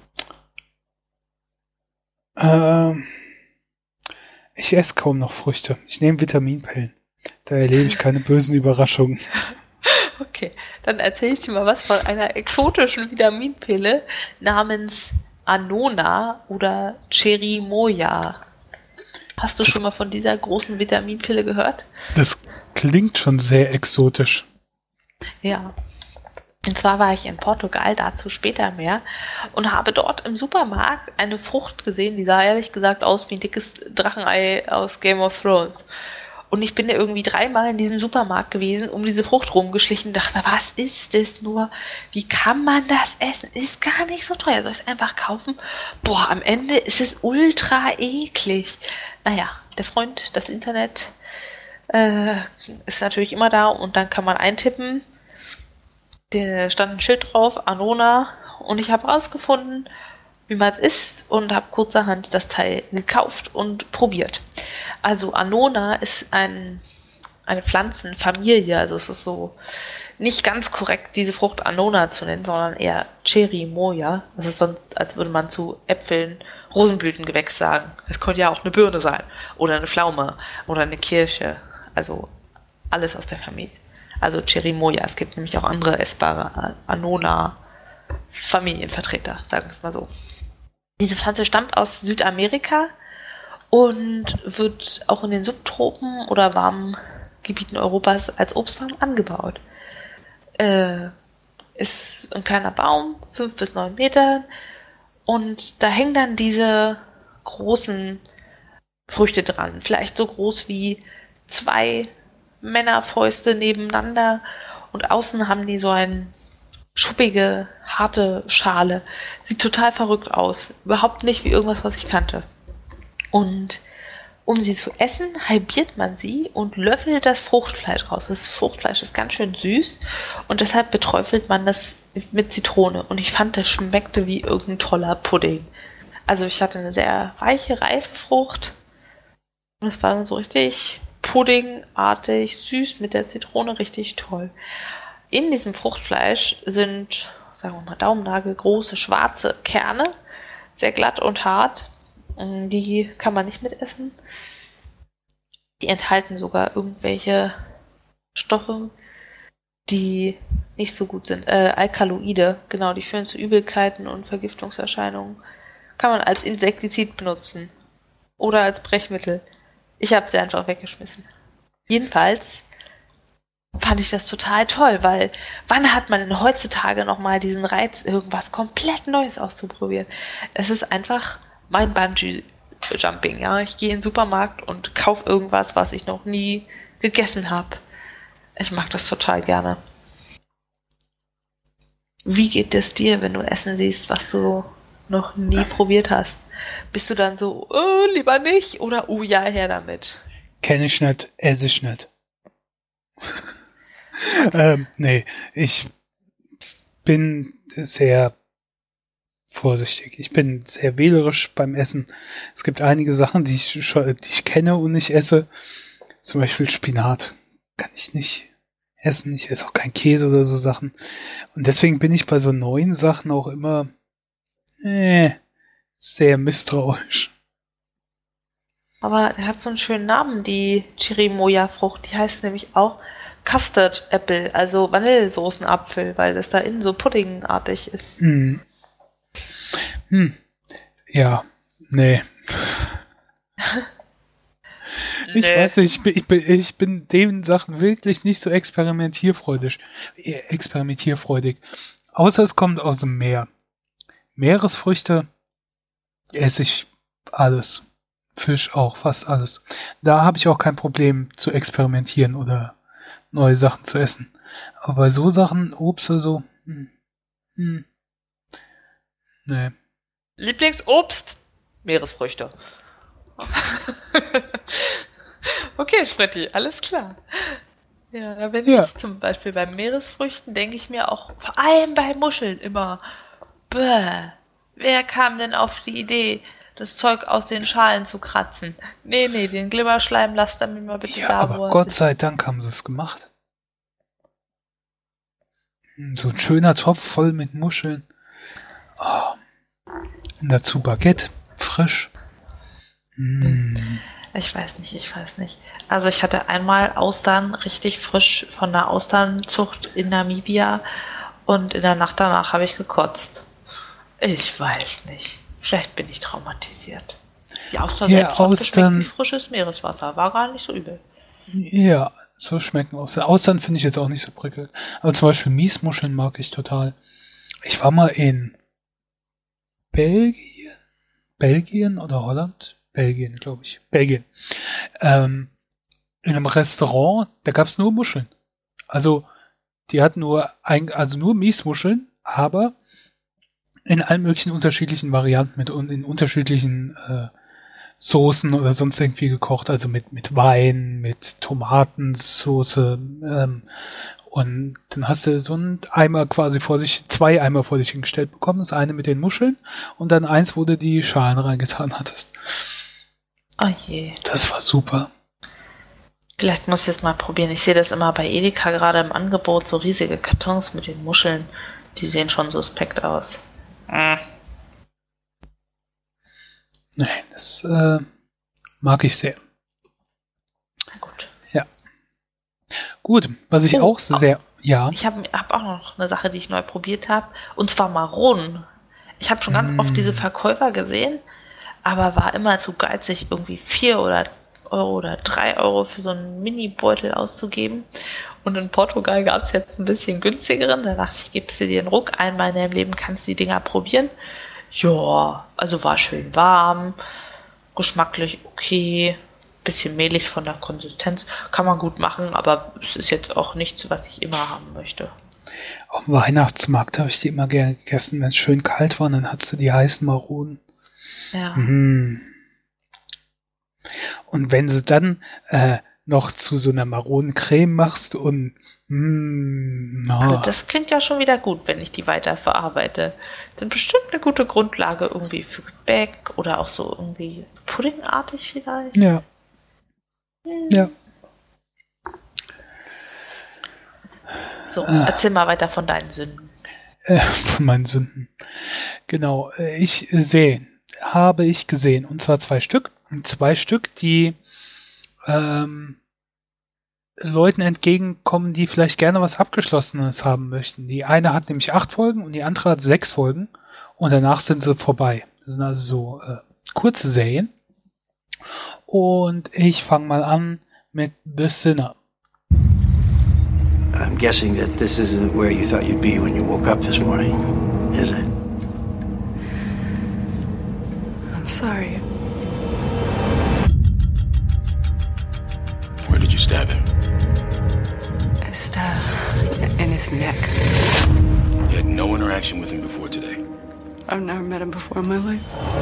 Ähm, ich esse kaum noch Früchte. Ich nehme Vitaminpillen. Da erlebe ich keine bösen Überraschungen. Okay, dann erzähle ich dir mal was von einer exotischen Vitaminpille namens Anona oder Cherimoya. Hast du das, schon mal von dieser großen Vitaminpille gehört? Das klingt schon sehr exotisch. Ja. Und zwar war ich in Portugal, dazu später mehr, und habe dort im Supermarkt eine Frucht gesehen, die sah ehrlich gesagt aus wie ein dickes Drachenei aus Game of Thrones. Und ich bin da irgendwie dreimal in diesem Supermarkt gewesen, um diese Frucht rumgeschlichen und dachte, was ist das nur? Wie kann man das essen? Ist gar nicht so teuer. Soll ich es einfach kaufen? Boah, am Ende ist es ultra eklig. Naja, der Freund, das Internet äh, ist natürlich immer da und dann kann man eintippen. Da stand ein Schild drauf, Anona, und ich habe rausgefunden, wie man es isst und habe kurzerhand das Teil gekauft und probiert. Also Anona ist ein, eine Pflanzenfamilie, also es ist so nicht ganz korrekt, diese Frucht Anona zu nennen, sondern eher Cherimoya. Das ist sonst, als würde man zu Äpfeln Rosenblütengewächs sagen. Es könnte ja auch eine Birne sein oder eine Pflaume oder eine Kirsche, also alles aus der Familie. Also Cherimoya, es gibt nämlich auch andere essbare Anona-Familienvertreter, sagen wir es mal so. Diese Pflanze stammt aus Südamerika und wird auch in den Subtropen oder warmen Gebieten Europas als Obstbaum angebaut. Äh, ist ein kleiner Baum, fünf bis neun Meter, und da hängen dann diese großen Früchte dran. Vielleicht so groß wie zwei Männerfäuste nebeneinander und außen haben die so eine schuppige, harte Schale. Sieht total verrückt aus. Überhaupt nicht wie irgendwas, was ich kannte. Und um sie zu essen, halbiert man sie und löffelt das Fruchtfleisch raus. Das Fruchtfleisch ist ganz schön süß und deshalb beträufelt man das mit Zitrone. Und ich fand, das schmeckte wie irgendein toller Pudding. Also ich hatte eine sehr weiche, reife Frucht. Und es war dann so richtig puddingartig, süß mit der Zitrone, richtig toll. In diesem Fruchtfleisch sind, sagen wir mal, Daumennagel große schwarze Kerne, sehr glatt und hart. Die kann man nicht mitessen. Die enthalten sogar irgendwelche Stoffe, die nicht so gut sind. Äh, Alkaloide, genau, die führen zu Übelkeiten und Vergiftungserscheinungen. Kann man als Insektizid benutzen. Oder als Brechmittel. Ich habe sie einfach weggeschmissen. Jedenfalls fand ich das total toll, weil wann hat man denn heutzutage nochmal diesen Reiz, irgendwas komplett Neues auszuprobieren? Es ist einfach mein Bungee-Jumping, ja. Ich gehe in den Supermarkt und kaufe irgendwas, was ich noch nie gegessen habe. Ich mag das total gerne. Wie geht es dir, wenn du Essen siehst, was du noch nie probiert hast? Bist du dann so, oh, lieber nicht? Oder, oh ja, her damit? Kenn ich nicht, esse ich nicht. ähm, nee, ich bin sehr vorsichtig. Ich bin sehr wählerisch beim Essen. Es gibt einige Sachen, die ich, schon, die ich kenne und nicht esse. Zum Beispiel Spinat. Kann ich nicht essen. Ich esse auch keinen Käse oder so Sachen. Und deswegen bin ich bei so neuen Sachen auch immer äh, sehr misstrauisch. Aber er hat so einen schönen Namen, die Chirimoya-Frucht. Die heißt nämlich auch Custard Apple, also Vanillesoßenapfel, weil das da innen so puddingartig ist. Hm. Hm. Ja, nee. Ich nee. weiß nicht, ich bin, ich, bin, ich bin den Sachen wirklich nicht so experimentierfreudig. Experimentierfreudig. Außer es kommt aus dem Meer. Meeresfrüchte esse ich alles. Fisch auch, fast alles. Da habe ich auch kein Problem zu experimentieren oder neue Sachen zu essen. Aber bei so Sachen, Obst oder so, hm, hm, nee. Lieblingsobst? Meeresfrüchte. Okay, Spretti, alles klar. Ja, da bin ja. ich zum Beispiel bei Meeresfrüchten, denke ich mir auch, vor allem bei Muscheln immer, bäh, wer kam denn auf die Idee, das Zeug aus den Schalen zu kratzen? Nee, nee, den Glimmerschleim lasst dann mal bitte ja, da, aber wo er Gott ist. sei Dank haben sie es gemacht. So ein schöner Topf voll mit Muscheln. Oh. Und dazu Baguette, frisch. Mm. Ich weiß nicht, ich weiß nicht. Also ich hatte einmal Austern richtig frisch von der Austernzucht in Namibia und in der Nacht danach habe ich gekotzt. Ich weiß nicht. Vielleicht bin ich traumatisiert. Die Austern ja, selbst hat Austern, wie frisches Meereswasser. War gar nicht so übel. Ja, so schmecken Austern. Austern finde ich jetzt auch nicht so prickelnd. Aber zum Beispiel Miesmuscheln mag ich total. Ich war mal in Belgien, Belgien oder Holland? Belgien, glaube ich. Belgien. Ähm, in einem Restaurant, da gab es nur Muscheln. Also, die hatten nur, ein, also nur Miesmuscheln, aber in allen möglichen unterschiedlichen Varianten mit und in unterschiedlichen äh, Soßen oder sonst irgendwie gekocht, also mit, mit Wein, mit Tomatensoße, ähm, und dann hast du so einen Eimer quasi vor sich, zwei Eimer vor dich hingestellt bekommen, das eine mit den Muscheln und dann eins, wo du die Schalen reingetan hattest. Oh je. Das war super. Vielleicht muss ich es mal probieren. Ich sehe das immer bei Edeka gerade im Angebot, so riesige Kartons mit den Muscheln. Die sehen schon suspekt aus. Äh. Nee, das äh, mag ich sehr. Na gut. Ja. Gut, was ich oh, auch sehr... Ja. Ich habe hab auch noch eine Sache, die ich neu probiert habe. Und zwar Maronen. Ich habe schon ganz mm. oft diese Verkäufer gesehen, aber war immer zu geizig, irgendwie vier oder Euro oder drei Euro für so einen Mini-Beutel auszugeben. Und in Portugal gab es jetzt ein bisschen günstigeren. Da dachte ich, gibst du dir einen Ruck. Einmal in deinem Leben kannst du die Dinger probieren. Ja, also war schön warm. geschmacklich okay, bisschen mehlig von der Konsistenz, kann man gut machen, aber es ist jetzt auch nichts, was ich immer haben möchte. Auf dem Weihnachtsmarkt habe ich die immer gerne gegessen, wenn es schön kalt war, dann hattest du die heißen Maronen. Ja. Mhm. Und wenn sie dann äh, noch zu so einer Maronencreme machst und mm, oh. Also das klingt ja schon wieder gut, wenn ich die weiter verarbeite. Das ist bestimmt eine gute Grundlage irgendwie für Gebäck oder auch so irgendwie puddingartig vielleicht. Ja. Hm. Ja. So, äh, erzähl mal weiter von deinen Sünden. Äh, von meinen Sünden. Genau, ich sehe, habe ich gesehen, und zwar zwei Stück. Zwei Stück, die ähm, Leuten entgegenkommen, die vielleicht gerne was Abgeschlossenes haben möchten. Die eine hat nämlich acht Folgen und die andere hat sechs Folgen und danach sind sie vorbei. Das sind also so äh, kurze Serien. Und ich fange mal an mit The Sinner. I'm guessing that this isn't where you thought you'd be when you woke up this morning, is it? I'm sorry. Where did you stab him? A stab in his neck. You had no interaction with him before today. I've never met him before in my life.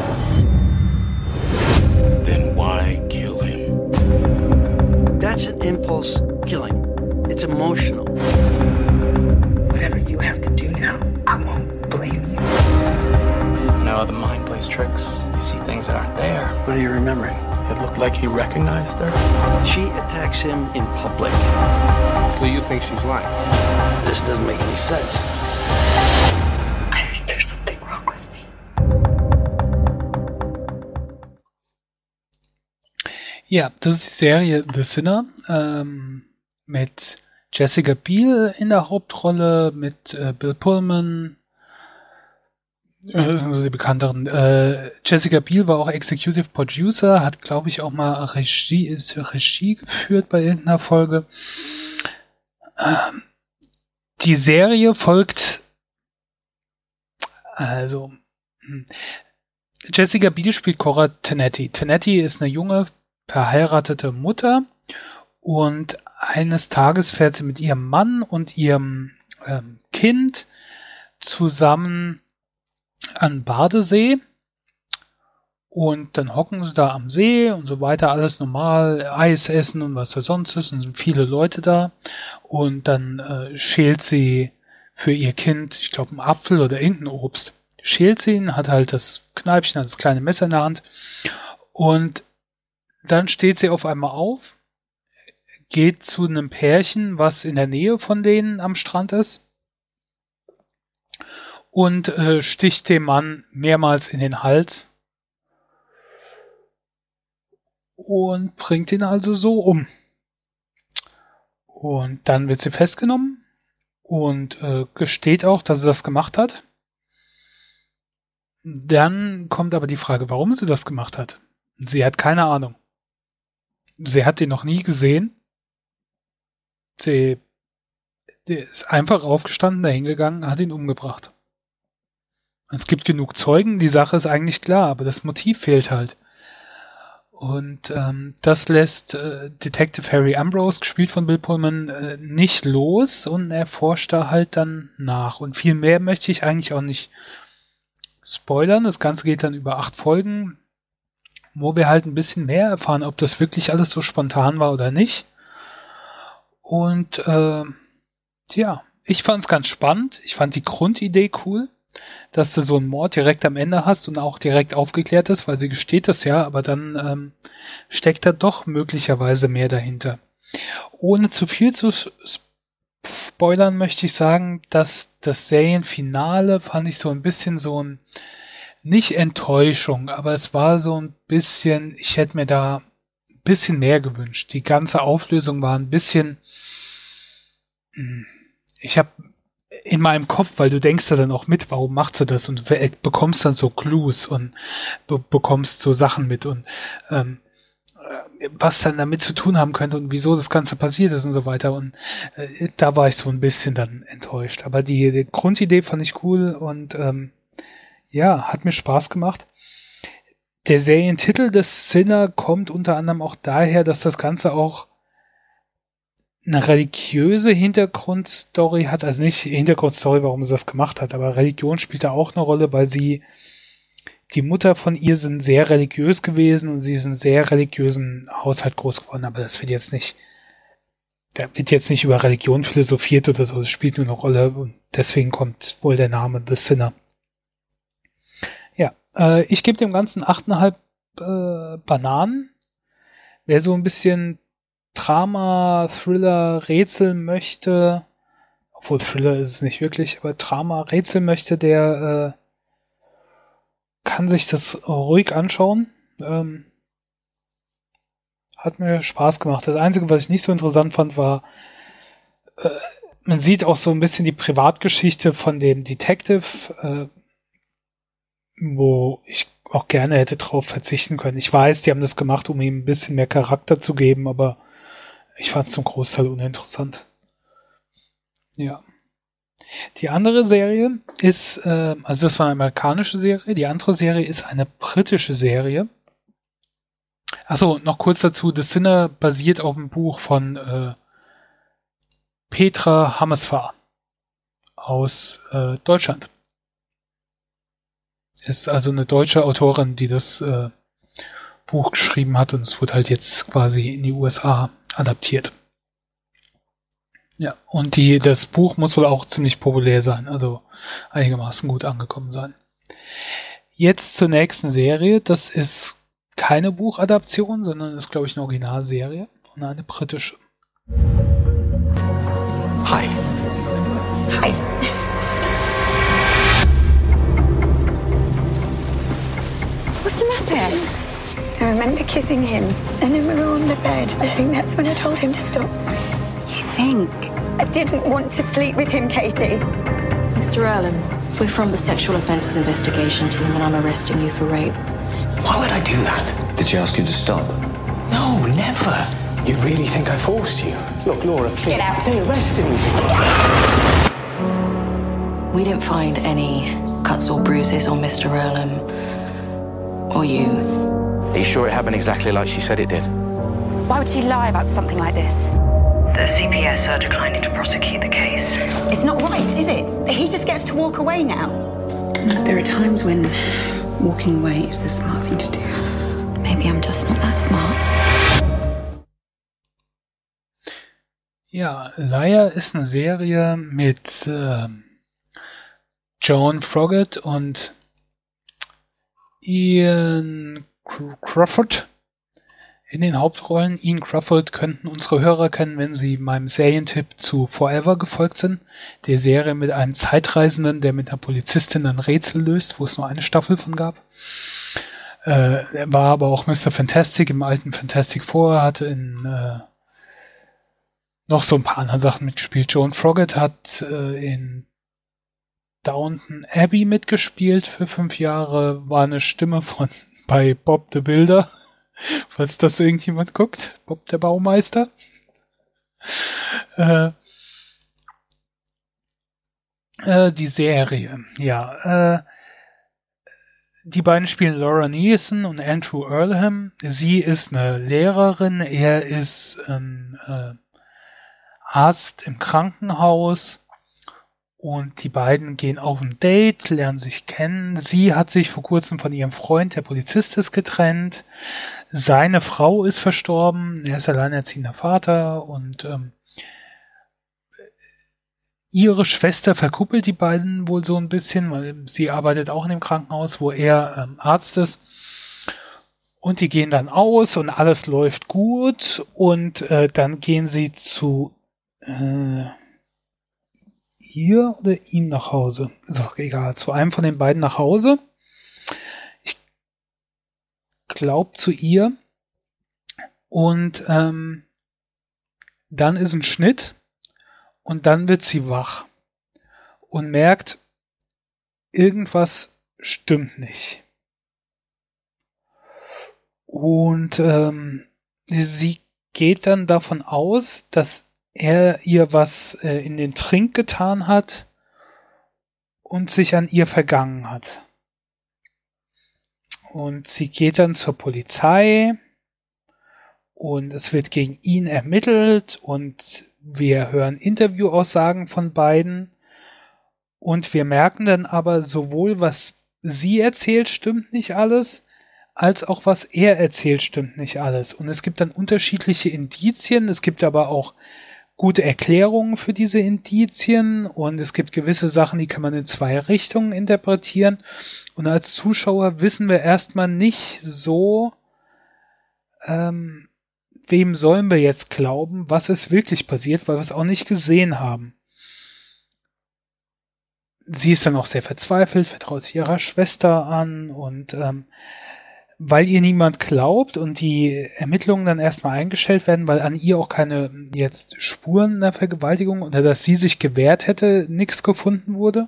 Then why kill him? That's an impulse killing. It's emotional. Whatever you have to do now, I won't blame you. No, the mind plays tricks. You see things that aren't there. What are you remembering? It looked like he recognized her. She attacks him in public. So you think she's lying? This doesn't make any sense. I think there's something wrong with me. Ja, das ist die Serie The Sinner ähm, mit Jessica Biel in der Hauptrolle, mit äh, Bill Pullman. Das sind so die bekannteren. Äh, Jessica Biel war auch Executive Producer, hat, glaube ich, auch mal Regie, ist Regie geführt bei irgendeiner Folge. Ähm, die Serie folgt also hm. Jessica Biel spielt Cora Tenetti. Tenetti ist eine junge, verheiratete Mutter und eines Tages fährt sie mit ihrem Mann und ihrem ähm, Kind zusammen an Badesee und dann hocken sie da am See und so weiter, alles normal, Eis essen und was da sonst ist und sind viele Leute da und dann äh, schält sie für ihr Kind, ich glaube, einen Apfel oder irgendein Obst, schält sie ihn, hat halt das Kneipchen, hat das kleine Messer in der Hand und dann steht sie auf einmal auf, geht zu einem Pärchen, was in der Nähe von denen am Strand ist und äh, sticht dem Mann mehrmals in den Hals und bringt ihn also so um. Und dann wird sie festgenommen und äh, gesteht auch, dass sie das gemacht hat. Dann kommt aber die Frage, warum sie das gemacht hat. Sie hat keine Ahnung. Sie hat ihn noch nie gesehen. Sie ist einfach aufgestanden, dahin gegangen, hat ihn umgebracht. Es gibt genug Zeugen, die Sache ist eigentlich klar, aber das Motiv fehlt halt. Und ähm, das lässt äh, Detective Harry Ambrose, gespielt von Bill Pullman, äh, nicht los und er forscht da halt dann nach. Und viel mehr möchte ich eigentlich auch nicht spoilern. Das Ganze geht dann über acht Folgen, wo wir halt ein bisschen mehr erfahren, ob das wirklich alles so spontan war oder nicht. Und äh, ja, ich fand es ganz spannend. Ich fand die Grundidee cool, dass du so einen Mord direkt am Ende hast und auch direkt aufgeklärt ist, weil sie gesteht das ja, aber dann ähm, steckt da doch möglicherweise mehr dahinter. Ohne zu viel zu spoilern möchte ich sagen, dass das Serienfinale fand ich so ein bisschen so ein, nicht Enttäuschung, aber es war so ein bisschen, ich hätte mir da ein bisschen mehr gewünscht. Die ganze Auflösung war ein bisschen, ich habe in meinem Kopf, weil du denkst ja dann auch mit, warum macht sie das? Und du bekommst dann so Clues und be- bekommst so Sachen mit und ähm, was dann damit zu tun haben könnte und wieso das Ganze passiert ist und so weiter. Und äh, da war ich so ein bisschen dann enttäuscht. Aber die, die Grundidee fand ich cool und ähm, ja, hat mir Spaß gemacht. der Serientitel des Sinner kommt unter anderem auch daher, dass das Ganze auch eine religiöse Hintergrundstory hat, also nicht Hintergrundstory, warum sie das gemacht hat, aber Religion spielt da auch eine Rolle, weil sie, die Mutter von ihr sind sehr religiös gewesen und sie ist in einem sehr religiösen Haushalt groß geworden, aber das wird jetzt nicht, da wird jetzt nicht über Religion philosophiert oder so, das spielt nur eine Rolle und deswegen kommt wohl der Name The Sinner. Ja, äh, ich gebe dem Ganzen acht Komma fünf äh, Bananen. Wer so ein bisschen Drama, Thriller, Rätsel möchte, obwohl Thriller ist es nicht wirklich, aber Drama, Rätsel möchte, der äh, kann sich das ruhig anschauen. Ähm, hat mir Spaß gemacht. Das Einzige, was ich nicht so interessant fand, war, äh, man sieht auch so ein bisschen die Privatgeschichte von dem Detective, äh, wo ich auch gerne hätte drauf verzichten können. Ich weiß, die haben das gemacht, um ihm ein bisschen mehr Charakter zu geben, aber ich fand es zum Großteil uninteressant. Ja. Die andere Serie ist, äh, also das war eine amerikanische Serie, die andere Serie ist eine britische Serie. Achso, noch kurz dazu, The Sinner basiert auf dem Buch von äh, Petra Hammesfahr aus äh, Deutschland. Ist also eine deutsche Autorin, die das äh, Buch geschrieben hat und es wurde halt jetzt quasi in die U S A adaptiert. Ja, und die, das Buch muss wohl auch ziemlich populär sein, also einigermaßen gut angekommen sein. Jetzt zur nächsten Serie, das ist keine Buchadaption, sondern ist, glaube ich, eine Originalserie und eine britische. Hi. Hi. What's the matter? I remember kissing him, and then we were on the bed. I think that's when I told him to stop. You think? I didn't want to sleep with him, Katie. Mister Earlham, we're from the Sexual Offences Investigation Team and I'm arresting you for rape. Why would I do that? Did she ask you to stop? No, never. You really think I forced you? Look, Laura, please. Get out. They arrested me. We didn't find any cuts or bruises on Mister Earlham or you. Are you sure it happened exactly like she said it did? Why would she lie about something like this? The C P S are declining to prosecute the case. It's not right, is it? He just gets to walk away now. There are times when walking away is the smart thing to do. Maybe I'm just not that smart. Ja, Liar ist eine Serie mit äh, Joan Froggatt und Ian Crawford in den Hauptrollen. Ian Crawford könnten unsere Hörer kennen, wenn sie meinem Serientipp zu Forever gefolgt sind. Der Serie mit einem Zeitreisenden, der mit einer Polizistin ein Rätsel löst, wo es nur eine Staffel von gab. Äh, er war aber auch Mister Fantastic im alten Fantastic Four, hatte in äh, noch so ein paar andere Sachen mitgespielt. Joan Froggatt hat äh, in Downton Abbey mitgespielt für fünf Jahre, war eine Stimme von bei Bob the Builder, falls das irgendjemand guckt, Bob der Baumeister. Äh, äh, die Serie, ja. Äh, die beiden spielen Laura Neeson und Andrew Earlham. Sie ist eine Lehrerin, er ist ein äh, Arzt im Krankenhaus. Und die beiden gehen auf ein Date, lernen sich kennen. Sie hat sich vor kurzem von ihrem Freund, der Polizist ist, getrennt. Seine Frau ist verstorben. Er ist alleinerziehender Vater. Und ähm, ihre Schwester verkuppelt die beiden wohl so ein bisschen, weil sie arbeitet auch in dem Krankenhaus, wo er ähm, Arzt ist. Und die gehen dann aus und alles läuft gut. Und äh, dann gehen sie zu... Äh, ihr oder ihm nach Hause. Ist auch egal. Zu einem von den beiden nach Hause. Ich glaube zu ihr. Und ähm, dann ist ein Schnitt. Und dann wird sie wach. Und merkt, irgendwas stimmt nicht. Und ähm, sie geht dann davon aus, dass er ihr was äh, in den Trink getan hat und sich an ihr vergangen hat. Und sie geht dann zur Polizei und es wird gegen ihn ermittelt und wir hören Interviewaussagen von beiden und wir merken dann aber sowohl, was sie erzählt, stimmt nicht alles, als auch was er erzählt, stimmt nicht alles. Und es gibt dann unterschiedliche Indizien, es gibt aber auch gute Erklärungen für diese Indizien und es gibt gewisse Sachen, die kann man in zwei Richtungen interpretieren. Und als Zuschauer wissen wir erstmal nicht so, ähm, wem sollen wir jetzt glauben, was ist wirklich passiert, weil wir es auch nicht gesehen haben. Sie ist dann auch sehr verzweifelt, vertraut sich ihrer Schwester an und ähm, weil ihr niemand glaubt und die Ermittlungen dann erstmal eingestellt werden, weil an ihr auch keine jetzt Spuren der Vergewaltigung oder dass sie sich gewehrt hätte, nichts gefunden wurde,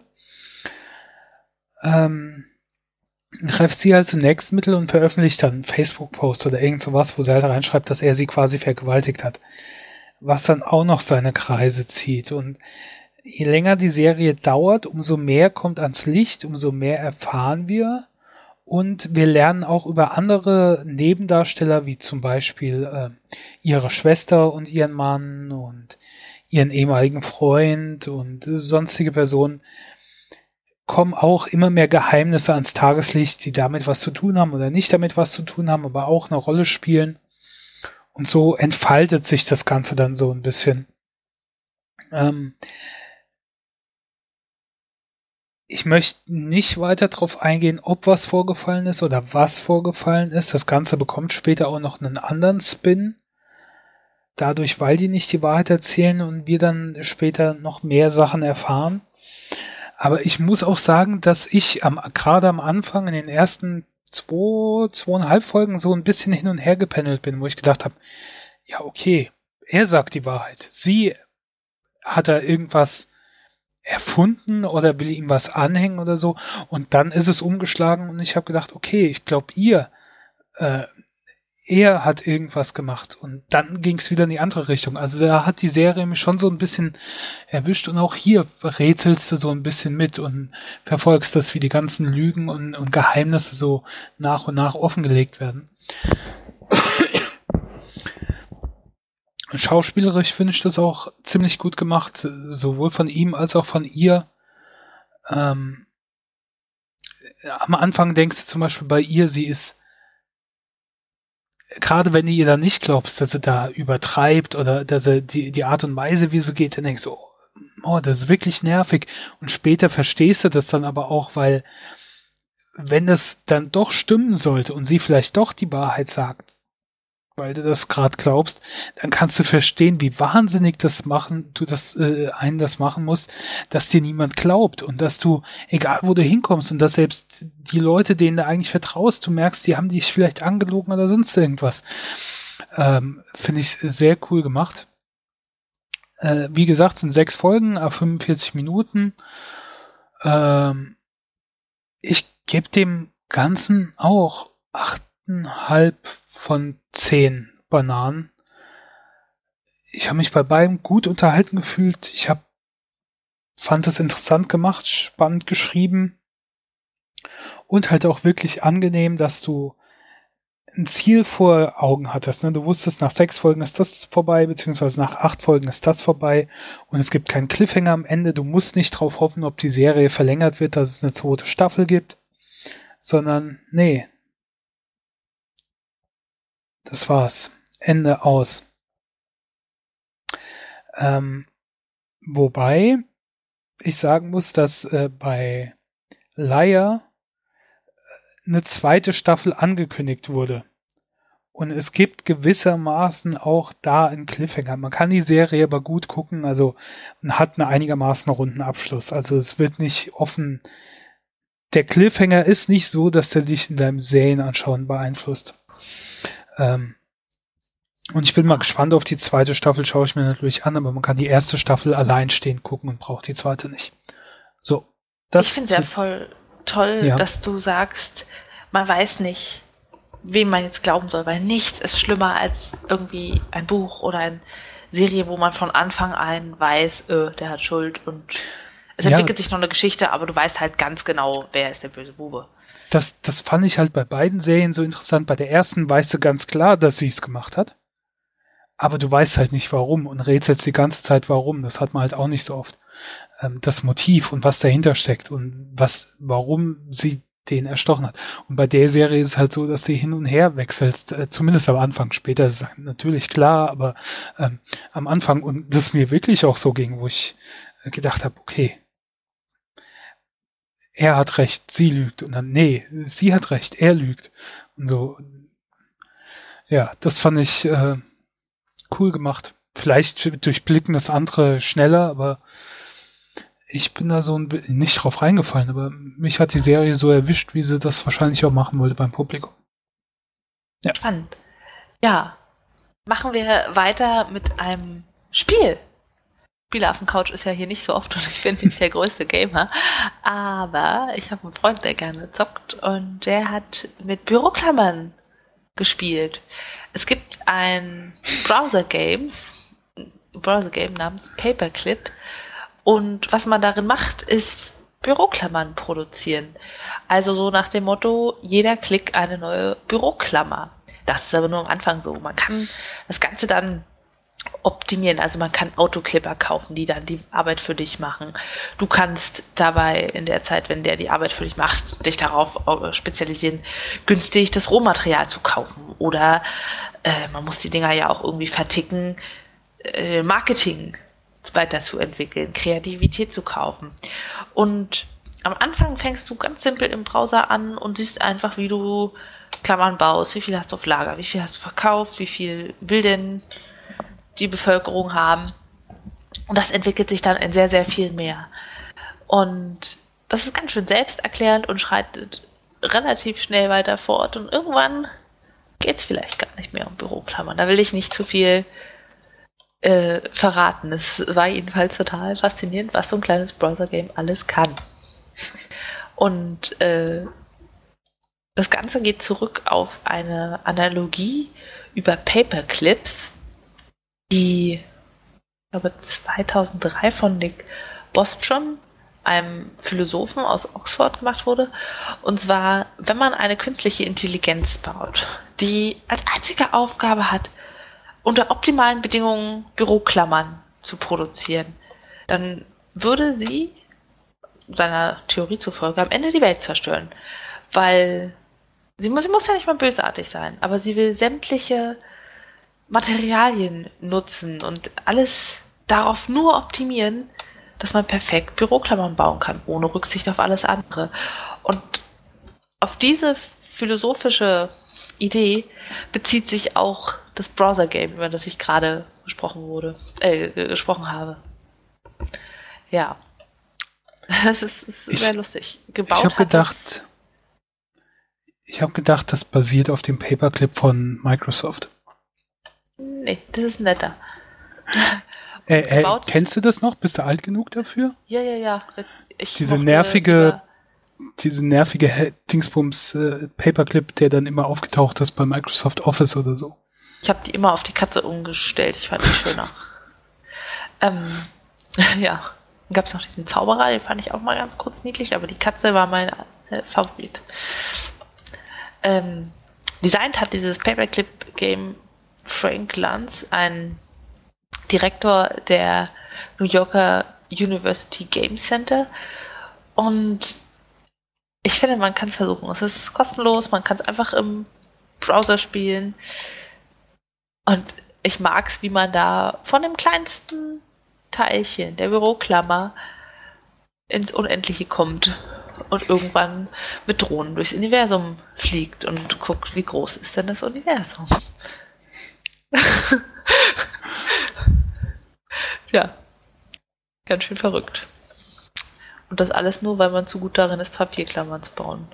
ähm, greift sie halt zunächst Mittel und veröffentlicht dann einen Facebook-Post oder irgend sowas, wo sie halt reinschreibt, dass er sie quasi vergewaltigt hat. Was dann auch noch seine Kreise zieht. Und je länger die Serie dauert, umso mehr kommt ans Licht, umso mehr erfahren wir. Und wir lernen auch über andere Nebendarsteller, wie zum Beispiel äh, ihre Schwester und ihren Mann und ihren ehemaligen Freund und äh, sonstige Personen, kommen auch immer mehr Geheimnisse ans Tageslicht, die damit was zu tun haben oder nicht damit was zu tun haben, aber auch eine Rolle spielen. Und so entfaltet sich das Ganze dann so ein bisschen. Ähm, ich möchte nicht weiter darauf eingehen, ob was vorgefallen ist oder was vorgefallen ist. Das Ganze bekommt später auch noch einen anderen Spin. Dadurch, weil die nicht die Wahrheit erzählen und wir dann später noch mehr Sachen erfahren. Aber ich muss auch sagen, dass ich am, gerade am Anfang in den ersten zwei, zweieinhalb Folgen so ein bisschen hin und her gependelt bin, wo ich gedacht habe, ja okay, er sagt die Wahrheit. Sie hat da irgendwas erfunden oder will ihm was anhängen oder so. Und dann ist es umgeschlagen und ich habe gedacht, okay, ich glaube ihr, äh, er hat irgendwas gemacht. Und dann ging es wieder in die andere Richtung. Also da hat die Serie mich schon so ein bisschen erwischt und auch hier rätselst du so ein bisschen mit und verfolgst das, wie die ganzen Lügen und, und Geheimnisse so nach und nach offengelegt werden. Schauspielerisch finde ich das auch ziemlich gut gemacht, sowohl von ihm als auch von ihr. Ähm, am Anfang denkst du zum Beispiel bei ihr, sie ist gerade wenn du ihr da nicht glaubst, dass sie da übertreibt oder dass sie die, die Art und Weise, wie sie geht, dann denkst du, oh, oh, das ist wirklich nervig. Und später verstehst du das dann aber auch, weil wenn das dann doch stimmen sollte und sie vielleicht doch die Wahrheit sagt, weil du das gerade glaubst, dann kannst du verstehen, wie wahnsinnig das machen, du das äh, einen das machen musst, dass dir niemand glaubt und dass du, egal wo du hinkommst und dass selbst die Leute, denen du eigentlich vertraust, du merkst, die haben dich vielleicht angelogen oder sonst irgendwas. Ähm, finde ich sehr cool gemacht. Äh, wie gesagt, es sind sechs Folgen, auf fünfundvierzig Minuten. Ähm, ich gebe dem Ganzen auch acht Komma fünf von zehn Bananen. Ich habe mich bei beiden gut unterhalten gefühlt. Ich habe fand es interessant gemacht, spannend geschrieben und halt auch wirklich angenehm, dass du ein Ziel vor Augen hattest. Ne? Du wusstest, nach sechs Folgen ist das vorbei, beziehungsweise nach acht Folgen ist das vorbei und es gibt keinen Cliffhanger am Ende. Du musst nicht drauf hoffen, ob die Serie verlängert wird, dass es eine zweite Staffel gibt, sondern nee, das war's. Ende aus. Ähm, wobei ich sagen muss, dass äh, bei Liar eine zweite Staffel angekündigt wurde. Und es gibt gewissermaßen auch da einen Cliffhanger. Man kann die Serie aber gut gucken, also und hat einen einigermaßen runden Abschluss. Also es wird nicht offen. Der Cliffhanger ist nicht so, dass der dich in deinem Serienanschauen beeinflusst. Ähm, und ich bin mal gespannt auf die zweite Staffel, schaue ich mir natürlich an, aber man kann die erste Staffel alleinstehend gucken und braucht die zweite nicht. So. Das ich finde es ja voll toll, ja. dass du sagst, man weiß nicht, wem man jetzt glauben soll, weil nichts ist schlimmer als irgendwie ein Buch oder eine Serie, wo man von Anfang an weiß, äh, der hat Schuld und Es ja, entwickelt sich noch eine Geschichte, aber du weißt halt ganz genau, wer ist der böse Bube. Das, das fand ich halt bei beiden Serien so interessant. Bei der ersten weißt du ganz klar, dass sie es gemacht hat. Aber du weißt halt nicht warum und rätselst die ganze Zeit warum. Das hat man halt auch nicht so oft. Ähm, das Motiv und was dahinter steckt und was, warum sie den erstochen hat. Und bei der Serie ist es halt so, dass du hin und her wechselst, äh, zumindest am Anfang. Später ist es natürlich klar, aber ähm, am Anfang, und das mir wirklich auch so ging, wo ich äh, gedacht habe, okay, er hat recht, sie lügt. Und dann, nee, sie hat recht, er lügt. Und so, ja, das fand ich äh, cool gemacht. Vielleicht durchblicken das andere schneller, aber ich bin da so ein bisschen nicht drauf reingefallen, aber mich hat die Serie so erwischt, wie sie das wahrscheinlich auch machen wollte beim Publikum. Ja. Spannend. Ja, machen wir weiter mit einem Spiel. Spiele auf dem Couch ist ja hier nicht so oft und ich bin nicht der größte Gamer, aber ich habe einen Freund, der gerne zockt und der hat mit Büroklammern gespielt. Es gibt ein Browser-Games, Browser-Game namens Paperclip und was man darin macht, ist Büroklammern produzieren. Also so nach dem Motto, jeder Klick eine neue Büroklammer. Das ist aber nur am Anfang so. Man kann das Ganze dann optimieren. Also man kann Autoclipper kaufen, die dann die Arbeit für dich machen. Du kannst dabei in der Zeit, wenn der die Arbeit für dich macht, dich darauf spezialisieren, günstig das Rohmaterial zu kaufen. Oder äh, man muss die Dinger ja auch irgendwie verticken, äh, Marketing weiterzuentwickeln, Kreativität zu kaufen. Und am Anfang fängst du ganz simpel im Browser an und siehst einfach, wie du Klammern baust, wie viel hast du auf Lager, wie viel hast du verkauft, wie viel will denn die Bevölkerung haben. Und das entwickelt sich dann in sehr, sehr viel mehr. Und das ist ganz schön selbsterklärend und schreitet relativ schnell weiter fort. Und irgendwann geht es vielleicht gar nicht mehr um Büroklammern. Da will ich nicht zu viel äh, verraten. Es war jedenfalls total faszinierend, was so ein kleines Browser-Game alles kann. Und äh, das Ganze geht zurück auf eine Analogie über Paperclips, die, ich glaube, zweitausenddrei von Nick Bostrom, einem Philosophen aus Oxford, gemacht wurde. Und zwar, wenn man eine künstliche Intelligenz baut, die als einzige Aufgabe hat, unter optimalen Bedingungen Büroklammern zu produzieren, dann würde sie, seiner Theorie zufolge, am Ende die Welt zerstören. Weil sie muss, sie muss ja nicht mal bösartig sein, aber sie will sämtliche Materialien nutzen und alles darauf nur optimieren, dass man perfekt Büroklammern bauen kann, ohne Rücksicht auf alles andere. Und auf diese philosophische Idee bezieht sich auch das Browser-Game, über das ich gerade gesprochen wurde, äh, gesprochen habe. Ja. Das ist, ist ich, sehr lustig. Gebaut ich habe gedacht, ich habe gedacht, das basiert auf dem Paperclip von Microsoft. Nee, das ist netter. Äh, äh, kennst du das noch? Bist du alt genug dafür? Ja, ja, ja. Ich diese nervige, diese nervige Dingsbums äh, Paperclip, der dann immer aufgetaucht ist bei Microsoft Office oder so. Ich habe die immer auf die Katze umgestellt. Ich fand die schöner. ähm, ja. Dann gab es noch diesen Zauberer, den fand ich auch mal ganz kurz niedlich, aber die Katze war mein äh, Favorit. Ähm, designt hat dieses Paperclip-Game Frank Luntz, ein Direktor der New Yorker University Game Center. Und ich finde, man kann es versuchen. Es ist kostenlos, man kann es einfach im Browser spielen. Und ich mag es, wie man da von dem kleinsten Teilchen, der Büroklammer, ins Unendliche kommt und irgendwann mit Drohnen durchs Universum fliegt und guckt, wie groß ist denn das Universum. Ja, ganz schön verrückt. Und das alles nur, weil man zu gut darin ist, Papierklammern zu bauen.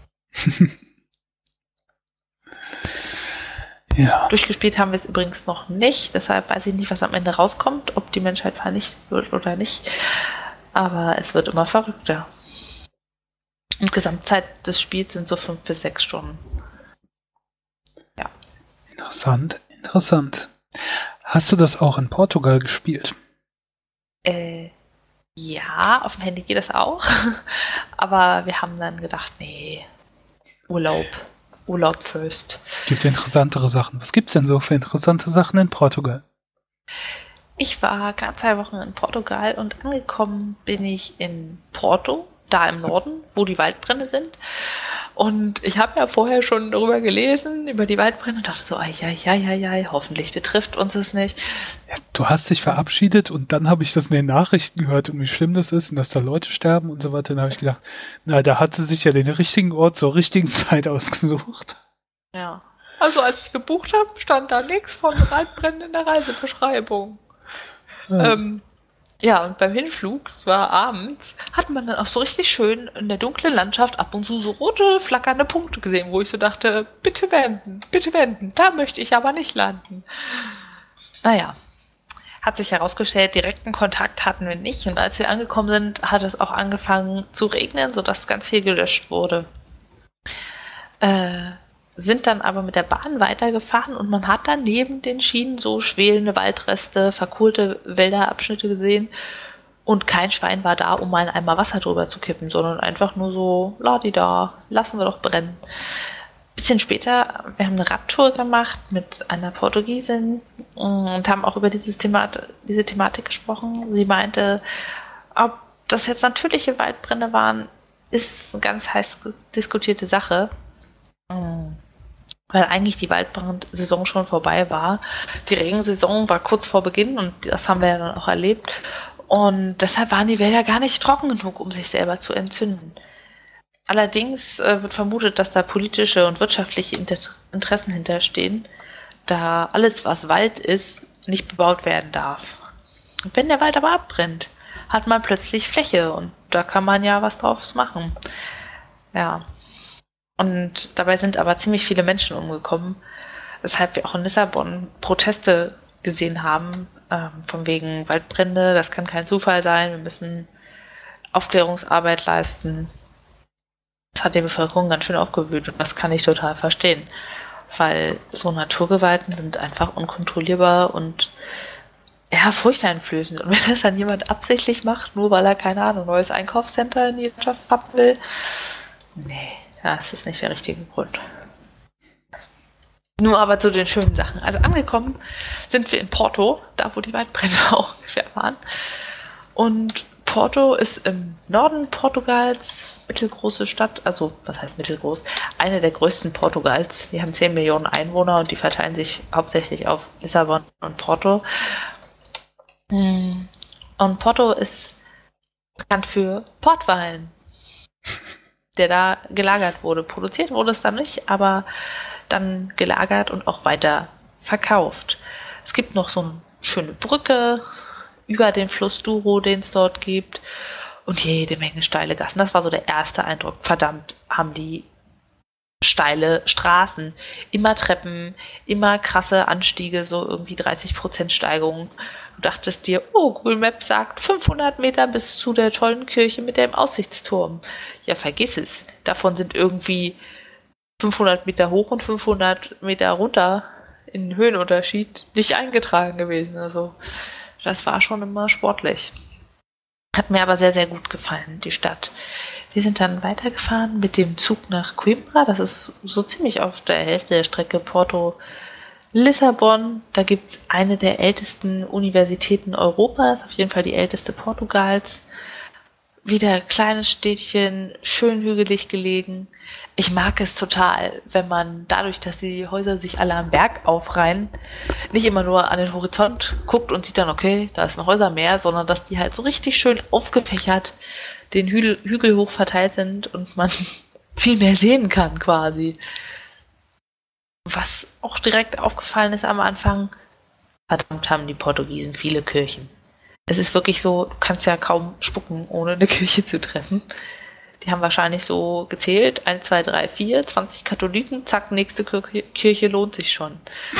Ja. Durchgespielt haben wir es übrigens noch nicht, deshalb weiß ich nicht, was am Ende rauskommt, ob die Menschheit vernichtet wird oder nicht. Aber es wird immer verrückter. Und Gesamtzeit des Spiels sind so fünf bis sechs Stunden. Ja. Interessant, interessant. Hast du das auch in Portugal gespielt? Äh, Ja, auf dem Handy geht das auch. Aber wir haben dann gedacht, nee, Urlaub. Urlaub first. Gibt interessantere Sachen. Was gibt's denn so für interessante Sachen in Portugal? Ich war gerade zwei Wochen in Portugal und angekommen bin ich in Porto, da im Norden, wo die Waldbrände sind. Und ich habe ja vorher schon darüber gelesen, über die Waldbrände und dachte so, ai, ai, ai, ai, ai, hoffentlich betrifft uns es nicht. Ja, du hast dich verabschiedet und dann habe ich das in den Nachrichten gehört und wie schlimm das ist und dass da Leute sterben und so weiter. Dann habe ich gedacht, na, da hat sie sich ja den richtigen Ort zur richtigen Zeit ausgesucht. Ja, also als ich gebucht habe, stand da nichts von Waldbränden in der Reisebeschreibung. Ja. Ähm, Ja, und beim Hinflug, es war abends, hat man dann auch so richtig schön in der dunklen Landschaft ab und zu so rote, flackernde Punkte gesehen, wo ich so dachte, bitte wenden, bitte wenden, da möchte ich aber nicht landen. Naja, hat sich herausgestellt, direkten Kontakt hatten wir nicht und als wir angekommen sind, hat es auch angefangen zu regnen, sodass ganz viel gelöscht wurde. Äh... sind dann aber mit der Bahn weitergefahren und man hat dann neben den Schienen so schwelende Waldreste, verkohlte Wälderabschnitte gesehen und kein Schwein war da, um mal einen Eimer Wasser drüber zu kippen, sondern einfach nur so, ladida, lassen wir doch brennen. Bisschen später, wir haben eine Radtour gemacht mit einer Portugiesin und haben auch über dieses Thema, diese Thematik gesprochen. Sie meinte, ob das jetzt natürliche Waldbrände waren, ist eine ganz heiß diskutierte Sache. Weil eigentlich die Waldbrandsaison schon vorbei war. Die Regensaison war kurz vor Beginn und das haben wir ja dann auch erlebt. Und deshalb waren die Wälder gar nicht trocken genug, um sich selber zu entzünden. Allerdings äh, wird vermutet, dass da politische und wirtschaftliche Inter- Interessen hinterstehen, da alles, was Wald ist, nicht bebaut werden darf. Und wenn der Wald aber abbrennt, hat man plötzlich Fläche und da kann man ja was drauf machen. Ja. Und dabei sind aber ziemlich viele Menschen umgekommen, weshalb wir auch in Lissabon Proteste gesehen haben, ähm, von wegen Waldbrände, das kann kein Zufall sein, wir müssen Aufklärungsarbeit leisten. Das hat die Bevölkerung ganz schön aufgewühlt und das kann ich total verstehen, weil so Naturgewalten sind einfach unkontrollierbar und ja, furchteinflößend. Und wenn das dann jemand absichtlich macht, nur weil er, keine Ahnung, ein neues Einkaufscenter in die Wirtschaft pappen will, nee. Ja, das ist nicht der richtige Grund. Nur aber zu den schönen Sachen. Also angekommen sind wir in Porto, da wo die Waldbrände auch ungefähr waren. Und Porto ist im Norden Portugals, mittelgroße Stadt, also was heißt mittelgroß? Eine der größten Portugals. Die haben zehn Millionen Einwohner und die verteilen sich hauptsächlich auf Lissabon und Porto. Und Porto ist bekannt für Portwein, der da gelagert wurde. Produziert wurde es dann nicht, aber dann gelagert und auch weiter verkauft. Es gibt noch so eine schöne Brücke über den Fluss Douro, den es dort gibt und jede Menge steile Gassen. Das war so der erste Eindruck. Verdammt, haben die steile Straßen. Immer Treppen, immer krasse Anstiege, so irgendwie dreißig Prozent Steigerung. Du dachtest dir, oh, Google Maps sagt fünfhundert Meter bis zu der tollen Kirche mit dem Aussichtsturm. Ja, vergiss es. Davon sind irgendwie fünfhundert Meter hoch und fünfhundert Meter runter in Höhenunterschied nicht eingetragen gewesen. Also das war schon immer sportlich. Hat mir aber sehr, sehr gut gefallen, die Stadt. Wir sind dann weitergefahren mit dem Zug nach Coimbra. Das ist so ziemlich auf der Hälfte der Strecke Porto Lissabon, da gibt es eine der ältesten Universitäten Europas, auf jeden Fall die älteste Portugals. Wieder kleines Städtchen, schön hügelig gelegen. Ich mag es total, wenn man dadurch, dass die Häuser sich alle am Berg aufreihen, nicht immer nur an den Horizont guckt und sieht dann, okay, da ist ein Häusermeer, sondern dass die halt so richtig schön aufgefächert den Hügel, Hügel hoch verteilt sind und man viel mehr sehen kann quasi. Was auch direkt aufgefallen ist am Anfang, verdammt haben die Portugiesen viele Kirchen. Es ist wirklich so, du kannst ja kaum spucken, ohne eine Kirche zu treffen. Die haben wahrscheinlich so gezählt, eins, zwei, drei, vier, zwanzig Katholiken, zack, nächste Kirche, Kirche lohnt sich schon.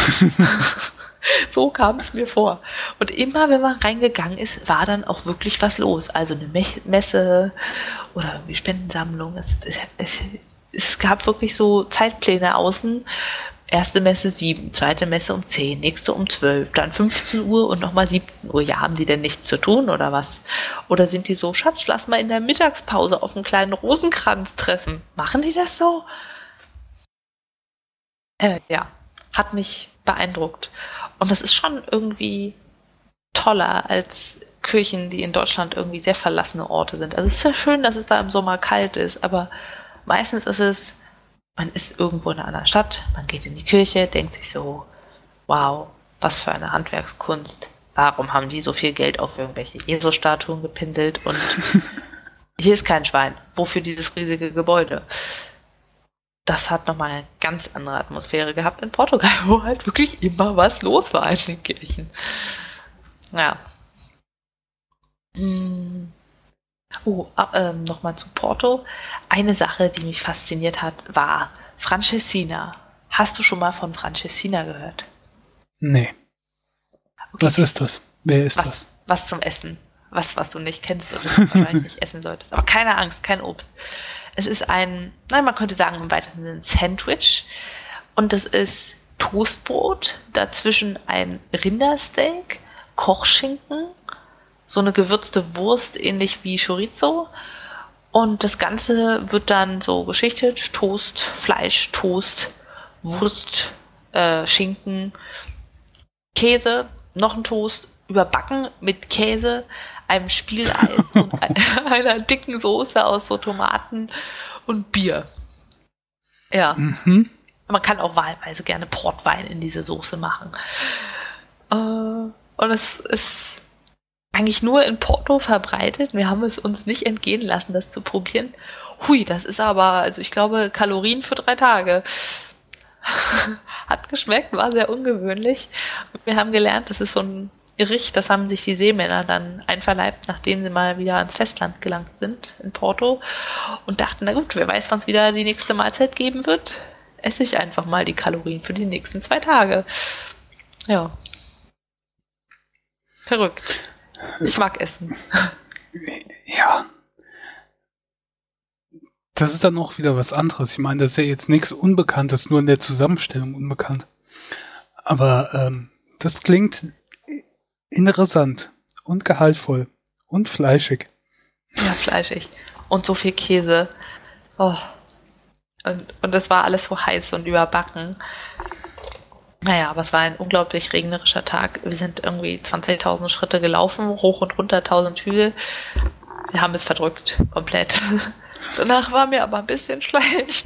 So kam es mir vor. Und immer, wenn man reingegangen ist, war dann auch wirklich was los. Also eine Messe oder eine Spendensammlung. Es, es, es gab wirklich so Zeitpläne außen. Erste Messe sieben, zweite Messe um zehn, nächste um zwölf, dann fünfzehn Uhr und nochmal siebzehn Uhr. Ja, haben die denn nichts zu tun oder was? Oder sind die so, Schatz, lass mal in der Mittagspause auf einen kleinen Rosenkranz treffen? Machen die das so? Äh, ja, hat mich beeindruckt. Und das ist schon irgendwie toller als Kirchen, die in Deutschland irgendwie sehr verlassene Orte sind. Also es ist ja schön, dass es da im Sommer kalt ist, aber meistens ist es, man ist irgendwo in einer anderen Stadt, man geht in die Kirche, denkt sich so, wow, was für eine Handwerkskunst. Warum haben die so viel Geld auf irgendwelche Jesus-Statuen gepinselt und hier ist kein Schwein. Wofür dieses riesige Gebäude? Das hat nochmal eine ganz andere Atmosphäre gehabt in Portugal, wo halt wirklich immer was los war in den Kirchen. Ja. Hm. Oh, äh, nochmal zu Porto. Eine Sache, die mich fasziniert hat, war Franceschina. Hast du schon mal von Franceschina gehört? Nee. Okay. Was ist das? Wer ist was, das? Was zum Essen. Was, was du nicht kennst oder wahrscheinlich nicht essen solltest. Aber keine Angst, kein Obst. Es ist ein, nein, man könnte sagen im weitesten Sinne ein Sandwich. Und das ist Toastbrot, dazwischen ein Rindersteak, Kochschinken, so eine gewürzte Wurst, ähnlich wie Chorizo. Und das Ganze wird dann so geschichtet. Toast, Fleisch, Toast, Wurst, äh, Schinken, Käse, noch ein Toast, überbacken mit Käse, einem Spieleis und einer dicken Soße aus so Tomaten und Bier. Ja. Mhm. Man kann auch wahlweise gerne Portwein in diese Soße machen. Äh, und es ist eigentlich nur in Porto verbreitet. Wir haben es uns nicht entgehen lassen, das zu probieren. Hui, das ist aber, also ich glaube, Kalorien für drei Tage. Hat geschmeckt, war sehr ungewöhnlich. Wir haben gelernt, das ist so ein Gericht, das haben sich die Seemänner dann einverleibt, nachdem sie mal wieder ans Festland gelangt sind in Porto und dachten, na gut, wer weiß, wann es wieder die nächste Mahlzeit geben wird, esse ich einfach mal die Kalorien für die nächsten zwei Tage. Ja. Verrückt. Ich mag Essen. Ja. Das ist dann auch wieder was anderes. Ich meine, das ist ja jetzt nichts Unbekanntes, nur in der Zusammenstellung unbekannt. Aber ähm, das klingt interessant und gehaltvoll und fleischig. Ja, fleischig. Und so viel Käse. Oh. Und, und das war alles so heiß und überbacken. Naja, aber es war ein unglaublich regnerischer Tag. Wir sind irgendwie zwanzigtausend Schritte gelaufen, hoch und runter, tausend Hügel. Wir haben es verdrückt, komplett. Danach war mir aber ein bisschen schlecht.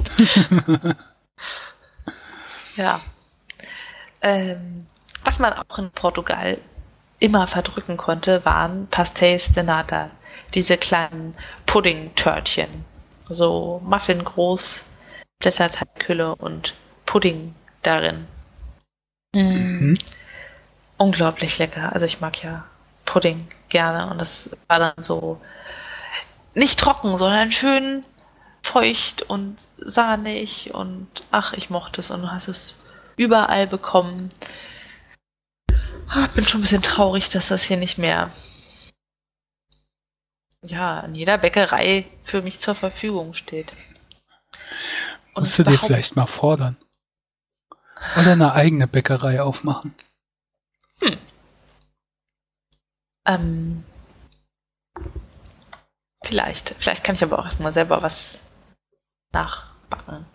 Ja. Ähm, was man auch in Portugal immer verdrücken konnte, waren Pastéis de Nata. Diese kleinen Pudding-Törtchen. So Muffin groß, Blätterteighülle und Pudding darin. Mhm. Unglaublich lecker. Also ich mag ja Pudding gerne und das war dann so nicht trocken, sondern schön feucht und sahnig und ach, ich mochte es und du hast es überall bekommen. Ich bin schon ein bisschen traurig, dass das hier nicht mehr ja, an jeder Bäckerei für mich zur Verfügung steht. Und musst du dir vielleicht mal fordern. Oder eine eigene Bäckerei aufmachen. Hm. Ähm, vielleicht. Vielleicht kann ich aber auch erstmal selber was nachbacken.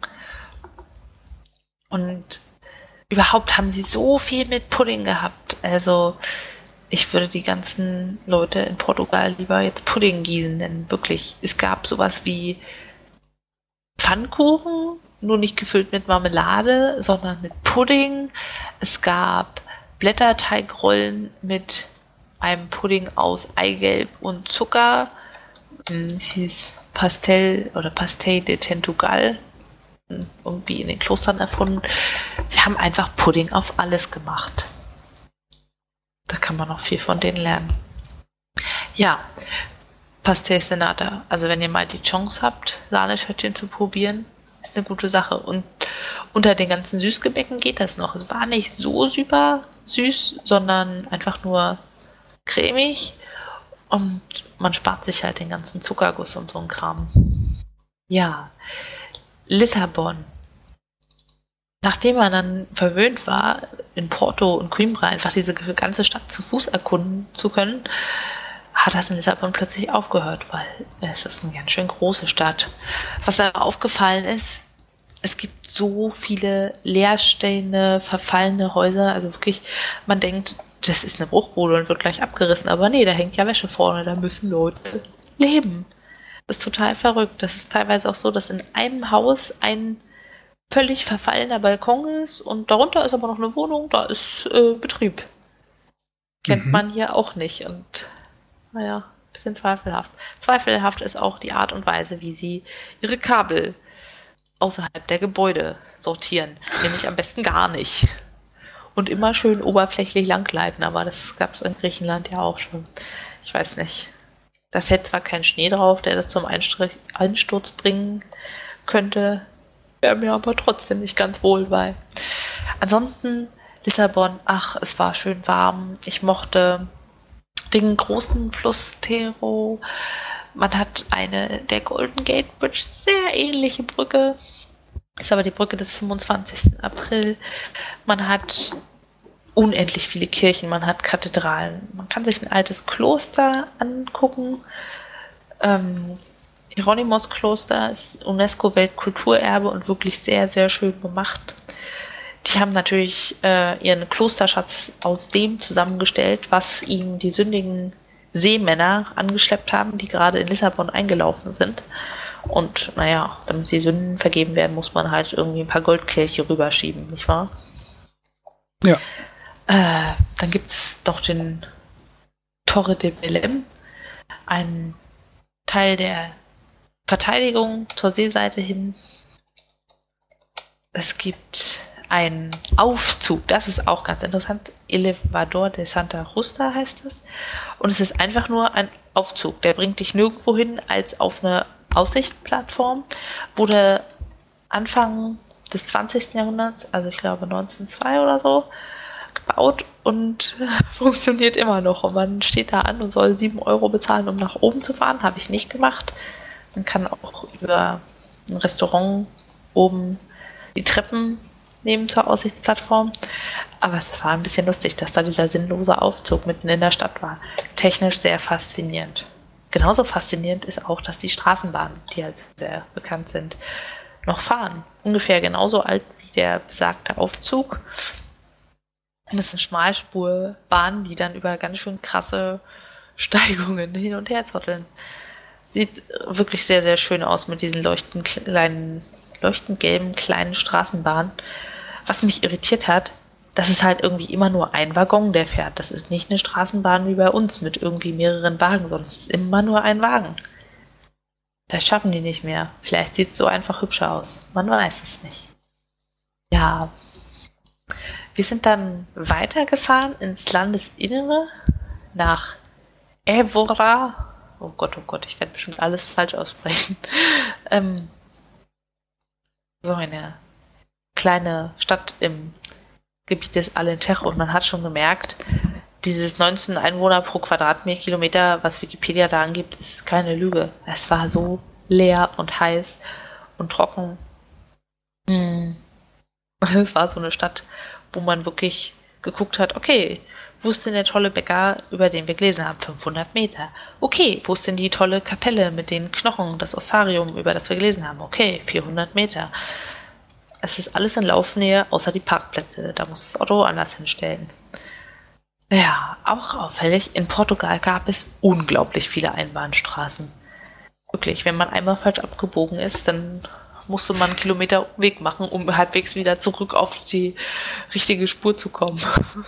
Und überhaupt haben sie so viel mit Pudding gehabt. Also ich würde die ganzen Leute in Portugal lieber jetzt Pudding gießen, denn wirklich, es gab sowas wie Pfannkuchen, nur nicht gefüllt mit Marmelade, sondern mit Pudding. Es gab Blätterteigrollen mit einem Pudding aus Eigelb und Zucker. Es hieß Pastel oder Pastel de Tentugal, irgendwie in den Klostern erfunden. Sie haben einfach Pudding auf alles gemacht. Da kann man noch viel von denen lernen. Ja, Pastéis de Nata. Also wenn ihr mal die Chance habt, Sahnetörtchen zu probieren, ist eine gute Sache. Und unter den ganzen Süßgebäcken geht das noch. Es war nicht so super süß, sondern einfach nur cremig. Und man spart sich halt den ganzen Zuckerguss und so ein Kram. Ja, Lissabon. nachdem man dann verwöhnt war, in Porto und Coimbra einfach diese ganze Stadt zu Fuß erkunden zu können, hat das in Lissabon plötzlich aufgehört, weil es ist eine ganz schön große Stadt. Was aber aufgefallen ist, es gibt so viele leerstehende, verfallene Häuser, also wirklich, man denkt, das ist eine Bruchbude und wird gleich abgerissen, aber nee, da hängt ja Wäsche vorne, da müssen Leute leben. Das ist total verrückt. Das ist teilweise auch so, dass in einem Haus ein völlig verfallener Balkon ist und darunter ist aber noch eine Wohnung, da ist äh, Betrieb. Kennt mhm. man hier auch nicht und naja, ein bisschen zweifelhaft. Zweifelhaft ist auch die Art und Weise, wie sie ihre Kabel außerhalb der Gebäude sortieren. Nämlich am besten gar nicht. Und immer schön oberflächlich langleiten, aber das gab es in Griechenland ja auch schon. Ich weiß nicht. Da fällt zwar kein Schnee drauf, der das zum Einstrich, Einsturz bringen könnte, wäre mir aber trotzdem nicht ganz wohl bei. Ansonsten Lissabon, ach, es war schön warm. Ich mochte den großen Fluss Tero. Man hat eine der Golden Gate Bridge, sehr ähnliche Brücke. Ist aber die Brücke des fünfundzwanzigsten April. Man hat unendlich viele Kirchen, man hat Kathedralen. Man kann sich ein altes Kloster angucken. Ähm, Hieronymus-Kloster ist UNESCO-Weltkulturerbe und wirklich sehr, sehr schön gemacht. Die haben natürlich äh, ihren Klosterschatz aus dem zusammengestellt, was ihnen die sündigen Seemänner angeschleppt haben, die gerade in Lissabon eingelaufen sind. Und naja, damit die Sünden vergeben werden, muss man halt irgendwie ein paar Goldkelche rüberschieben, nicht wahr? Ja. Äh, dann gibt es noch den Torre de Belém, ein Teil der Verteidigung zur Seeseite hin. Es gibt einen Aufzug, das ist auch ganz interessant. Elevador de Santa Justa heißt es. Und es ist einfach nur ein Aufzug, der bringt dich nirgendwo hin als auf eine Aussichtsplattform. Wurde Anfang des zwanzigsten Jahrhunderts, also ich glaube neunzehnhundertzwei oder so, gebaut und funktioniert immer noch. Und man steht da an und soll sieben Euro bezahlen, um nach oben zu fahren. Habe ich nicht gemacht. Man kann auch über ein Restaurant oben die Treppen nehmen zur Aussichtsplattform. Aber es war ein bisschen lustig, dass da dieser sinnlose Aufzug mitten in der Stadt war. Technisch sehr faszinierend. Genauso faszinierend ist auch, dass die Straßenbahnen, die halt sehr bekannt sind, noch fahren. Ungefähr genauso alt wie der besagte Aufzug. Und es sind Schmalspurbahnen, die dann über ganz schön krasse Steigungen hin und her zotteln. Sieht wirklich sehr, sehr schön aus mit diesen leuchtend kleinen, leuchtend gelben kleinen Straßenbahnen. Was mich irritiert hat, das ist halt irgendwie immer nur ein Waggon, der fährt. Das ist nicht eine Straßenbahn wie bei uns mit irgendwie mehreren Wagen, sondern es ist immer nur ein Wagen. Vielleicht schaffen die nicht mehr. Vielleicht sieht es so einfach hübscher aus. Man weiß es nicht. Ja. Wir sind dann weitergefahren ins Landesinnere nach Évora. Oh Gott, oh Gott, ich werde bestimmt alles falsch aussprechen. Ähm, so eine kleine Stadt im Gebiet des Alentejo. Und man hat schon gemerkt, dieses neunzehn Einwohner pro Quadratkilometer, was Wikipedia da angibt, ist keine Lüge. Es war so leer und heiß und trocken. Hm. Es war so eine Stadt, wo man wirklich geguckt hat, okay, wo ist denn der tolle Bäcker, über den wir gelesen haben? fünfhundert Meter. Okay, wo ist denn die tolle Kapelle mit den Knochen, das Ossarium, über das wir gelesen haben? Okay, vierhundert Meter. Es ist alles in Laufnähe, außer die Parkplätze. Da muss das Auto anders hinstellen. Ja, auch auffällig, in Portugal gab es unglaublich viele Einbahnstraßen. Wirklich, wenn man einmal falsch abgebogen ist, dann musste man einen Kilometer Weg machen, um halbwegs wieder zurück auf die richtige Spur zu kommen.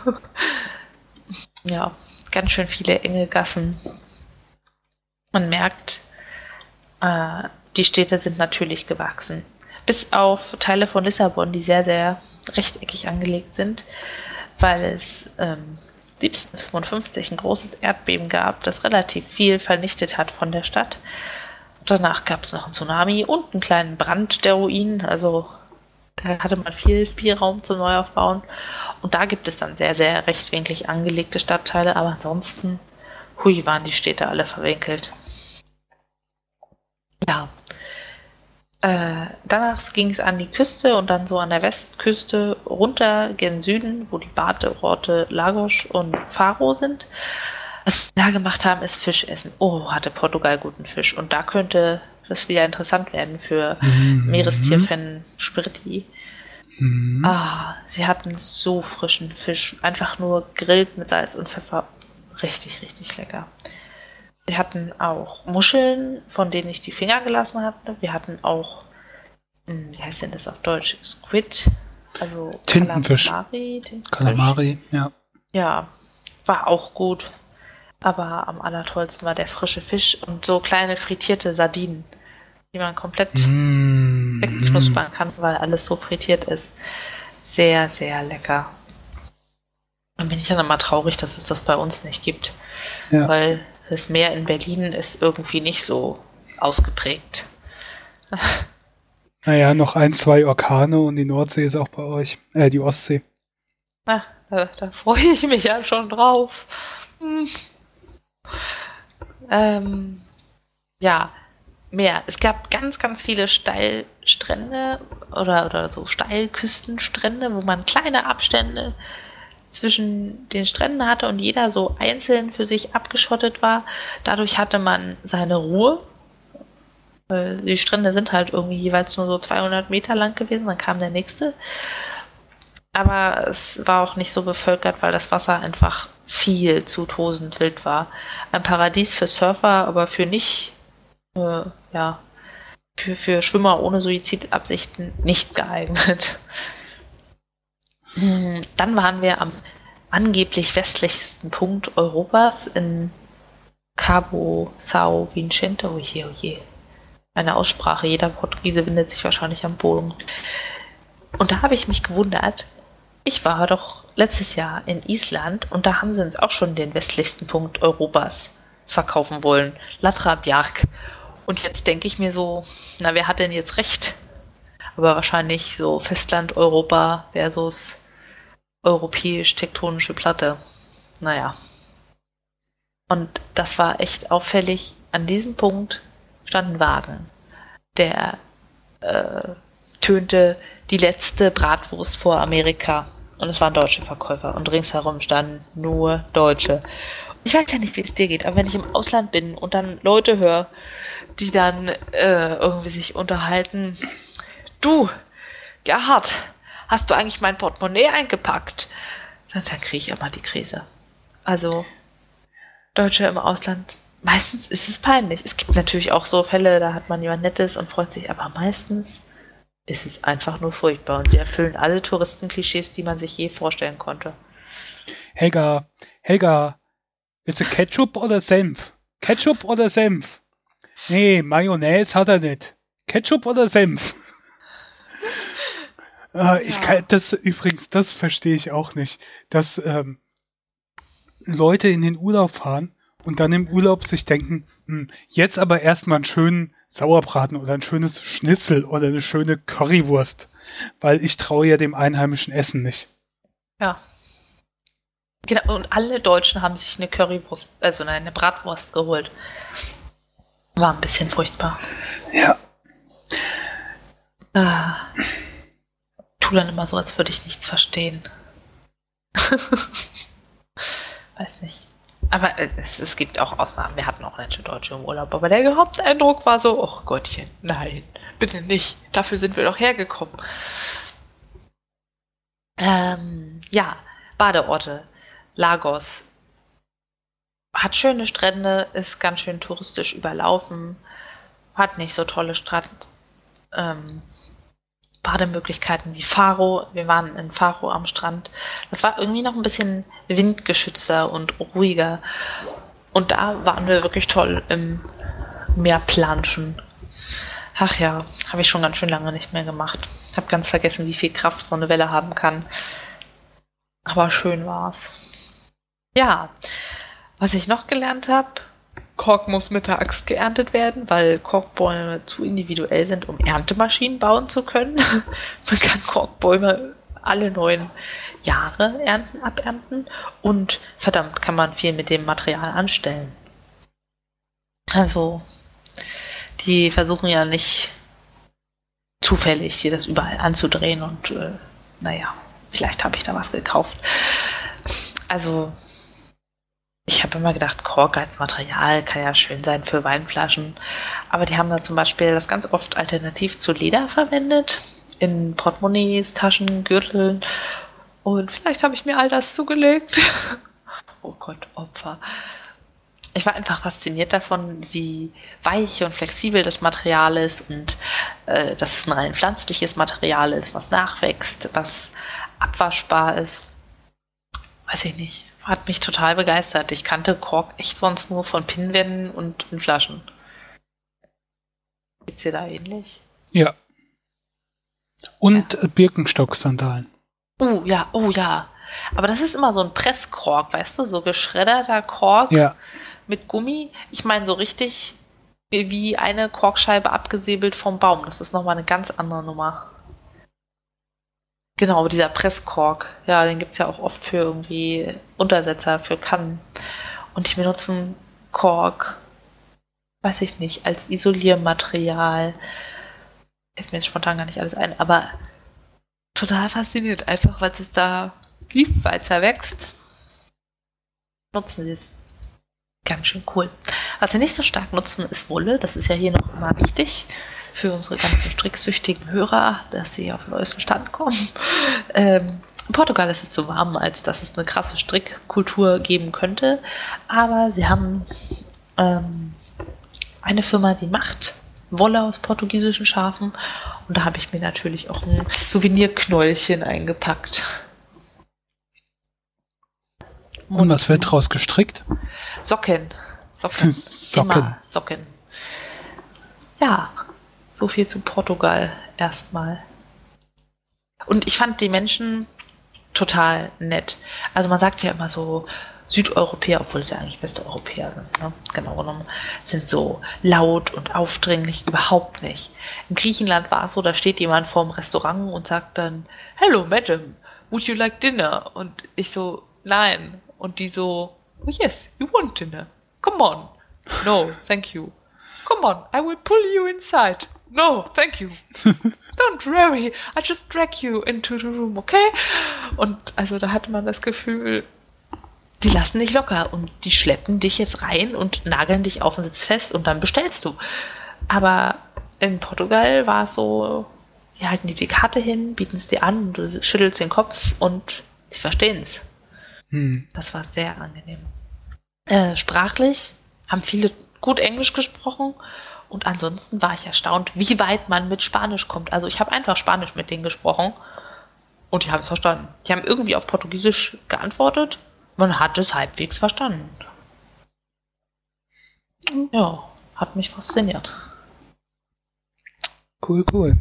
Ja, ganz schön viele enge Gassen. Man merkt, äh, die Städte sind natürlich gewachsen. Bis auf Teile von Lissabon, die sehr, sehr rechteckig angelegt sind, weil es ähm, siebzehnhundertfünfundfünfzig ein großes Erdbeben gab, das relativ viel vernichtet hat von der Stadt. Danach gab es noch einen Tsunami und einen kleinen Brand der Ruinen, also da hatte man viel Spielraum zum Neuaufbauen. Und da gibt es dann sehr, sehr rechtwinklig angelegte Stadtteile, aber ansonsten, hui, waren die Städte alle verwinkelt. Ja. Äh, danach ging es an die Küste und dann so an der Westküste runter gen Süden, wo die Badeorte Lagos und Faro sind. Was wir da gemacht haben, ist Fisch essen. Oh, hatte Portugal guten Fisch. Und da könnte das wieder interessant werden für mhm. Meerestierfan Spiritti. Mhm. Ah, sie hatten so frischen Fisch. Einfach nur gegrillt mit Salz und Pfeffer. Richtig, richtig lecker. Wir hatten auch Muscheln, von denen ich die Finger gelassen hatte. Wir hatten auch, wie heißt denn das auf Deutsch? Squid, also Tintenfisch. Kalamari. Tintenfisch. Kalamari, ja. Ja, war auch gut. Aber am allertollsten war der frische Fisch und so kleine frittierte Sardinen, die man komplett mm, wegknuspern kann, weil alles so frittiert ist. Sehr, sehr lecker. Dann bin ich dann immer traurig, dass es das bei uns nicht gibt. Ja. Weil das Meer in Berlin ist irgendwie nicht so ausgeprägt. Naja, noch ein, zwei Orkane und die Nordsee ist auch bei euch. Äh, die Ostsee. Na, da, da freue ich mich ja schon drauf. Hm. Ähm, ja, Meer. Es gab ganz, ganz viele Steilstrände oder, oder so Steilküstenstrände, wo man kleine Abstände zwischen den Stränden hatte und jeder so einzeln für sich abgeschottet war. Dadurch hatte man seine Ruhe. Die Strände sind halt irgendwie jeweils nur so zweihundert Meter lang gewesen, dann kam der nächste. Aber es war auch nicht so bevölkert, weil das Wasser einfach viel zu tosend wild war. Ein Paradies für Surfer, aber für nicht, äh, ja, für, für Schwimmer ohne Suizidabsichten nicht geeignet. Dann waren wir am angeblich westlichsten Punkt Europas in Cabo São Vicente. Oh je, oh je. Eine Aussprache. Jeder Portugiese windet sich wahrscheinlich am Boden. Und da habe ich mich gewundert. Ich war doch letztes Jahr in Island und da haben sie uns auch schon den westlichsten Punkt Europas verkaufen wollen. Latra Bjarg. Und jetzt denke ich mir so, na, wer hat denn jetzt recht? Aber wahrscheinlich so Festland Europa versus europäisch-tektonische Platte. Naja. Und das war echt auffällig. An diesem Punkt stand ein Wagen, der äh, tönte die letzte Bratwurst vor Amerika. Und es waren deutsche Verkäufer. Und ringsherum standen nur Deutsche. Ich weiß ja nicht, wie es dir geht, aber wenn ich im Ausland bin und dann Leute höre, die dann äh, irgendwie sich unterhalten, du, Gerhard, hast du eigentlich mein Portemonnaie eingepackt? Dann, dann kriege ich immer die Krise. Also, Deutsche im Ausland, meistens ist es peinlich. Es gibt natürlich auch so Fälle, da hat man jemand Nettes und freut sich, aber meistens ist es einfach nur furchtbar. Und sie erfüllen alle Touristenklischees, die man sich je vorstellen konnte. Helga, Helga, willst du Ketchup oder Senf? Ketchup oder Senf? Nee, Mayonnaise hat er nicht. Ketchup oder Senf? Äh, ich ja. kann das übrigens, das verstehe ich auch nicht, dass ähm, Leute in den Urlaub fahren und dann im Urlaub sich denken, hm, jetzt aber erstmal einen schönen Sauerbraten oder ein schönes Schnitzel oder eine schöne Currywurst, weil ich traue ja dem einheimischen Essen nicht. Ja. Genau, und alle Deutschen haben sich eine Currywurst, also eine Bratwurst geholt. War ein bisschen furchtbar. Ja. Ah. Tu dann immer so, als würde ich nichts verstehen. Weiß nicht. Aber es, es gibt auch Ausnahmen. Wir hatten auch nette Deutsche im Urlaub. Aber der Haupteindruck war so, oh Gottchen, nein, bitte nicht. Dafür sind wir doch hergekommen. Ähm, ja, Badeorte. Lagos. Hat schöne Strände, ist ganz schön touristisch überlaufen. Hat nicht so tolle Strand. Ähm, Bademöglichkeiten wie Faro. Wir waren in Faro am Strand. Das war irgendwie noch ein bisschen windgeschützter und ruhiger. Und da waren wir wirklich toll im Meerplanschen. Ach ja, habe ich schon ganz schön lange nicht mehr gemacht. Ich habe ganz vergessen, wie viel Kraft so eine Welle haben kann. Aber schön war's. Ja, was ich noch gelernt habe, Kork muss mit der Axt geerntet werden, weil Korkbäume zu individuell sind, um Erntemaschinen bauen zu können. Man kann Korkbäume alle neun Jahre ernten, abernten und verdammt kann man viel mit dem Material anstellen. Also, die versuchen ja nicht zufällig, hier das überall anzudrehen und äh, naja, vielleicht habe ich da was gekauft. Also ich habe immer gedacht, Kork als Material kann ja schön sein für Weinflaschen, aber die haben da zum Beispiel das ganz oft alternativ zu Leder verwendet, in Portemonnaies, Taschen, Gürteln und vielleicht habe ich mir all das zugelegt. Oh Gott, Opfer. Ich war einfach fasziniert davon, wie weich und flexibel das Material ist und äh, dass es ein rein pflanzliches Material ist, was nachwächst, was abwaschbar ist. Weiß ich nicht. Hat mich total begeistert. Ich kannte Kork echt sonst nur von Pinnwänden und in Flaschen. Geht's dir da ähnlich? Ja. Und ja. Birkenstock-Sandalen. Oh ja, oh ja. Aber das ist immer so ein Presskork, weißt du, so geschredderter Kork. Ja. Mit Gummi, ich meine so richtig wie eine Korkscheibe abgesäbelt vom Baum. Das ist nochmal eine ganz andere Nummer. Genau, dieser Presskork. Ja, den gibt es ja auch oft für irgendwie Untersetzer, für Kannen. Und die benutzen Kork, weiß ich nicht, als Isoliermaterial. Fällt mir jetzt spontan gar nicht alles ein, aber total fasziniert. Einfach, weil es da gibt, weil es da wächst. Nutzen sie es. Ganz schön cool. Was sie nicht so stark nutzen, ist Wolle. Das ist ja hier noch immer wichtig für unsere ganzen stricksüchtigen Hörer, dass sie auf den neuesten Stand kommen. Ähm, in Portugal ist es zu warm, als dass es eine krasse Strickkultur geben könnte. Aber sie haben ähm, eine Firma, die macht Wolle aus portugiesischen Schafen. Und da habe ich mir natürlich auch ein Souvenirknäulchen eingepackt. Und, Und was wird draus gestrickt? Socken. Socken. Socken. Immer Socken. Ja, so viel zu Portugal erstmal. Und ich fand die Menschen total nett. Also man sagt ja immer so, Südeuropäer, obwohl es ja eigentlich Westeuropäer sind, ne? Genau genommen, sind so laut und aufdringlich, überhaupt nicht. In Griechenland war es so, da steht jemand vorm Restaurant und sagt dann, "Hello, Madam, would you like dinner?" Und ich so, nein. Und die so, "Oh yes, you want dinner. Come on." "No, thank you." "Come on, I will pull you inside." "No, thank you." "Don't worry, I just drag you into the room, okay?" Und also da hatte man das Gefühl, die lassen dich locker und die schleppen dich jetzt rein und nageln dich auf den Sitz fest und dann bestellst du. Aber in Portugal war es so, die halten dir die Karte hin, bieten es dir an, du schüttelst den Kopf und die verstehen es. Hm. Das war sehr angenehm. Äh, sprachlich haben viele gut Englisch gesprochen und ansonsten war ich erstaunt, wie weit man mit Spanisch kommt. Also ich habe einfach Spanisch mit denen gesprochen und die haben es verstanden. Die haben irgendwie auf Portugiesisch geantwortet. Man hat es halbwegs verstanden. Ja, hat mich fasziniert. Cool, cool.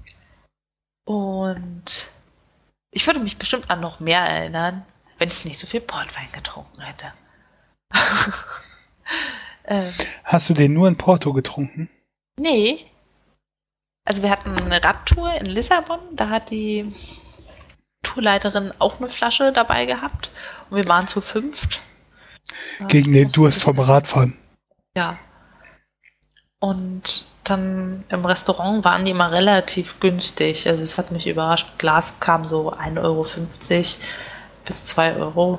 Und ich würde mich bestimmt an noch mehr erinnern, wenn ich nicht so viel Portwein getrunken hätte. ähm, Hast du den nur in Porto getrunken? Nee. Also wir hatten eine Radtour in Lissabon, da hat die Tourleiterin auch eine Flasche dabei gehabt und wir waren zu fünft. Gegen den Durst vom Radfahren. Ja. Und dann im Restaurant waren die immer relativ günstig. Also es hat mich überrascht. Glas kam so ein Euro fünfzig bis zwei Euro.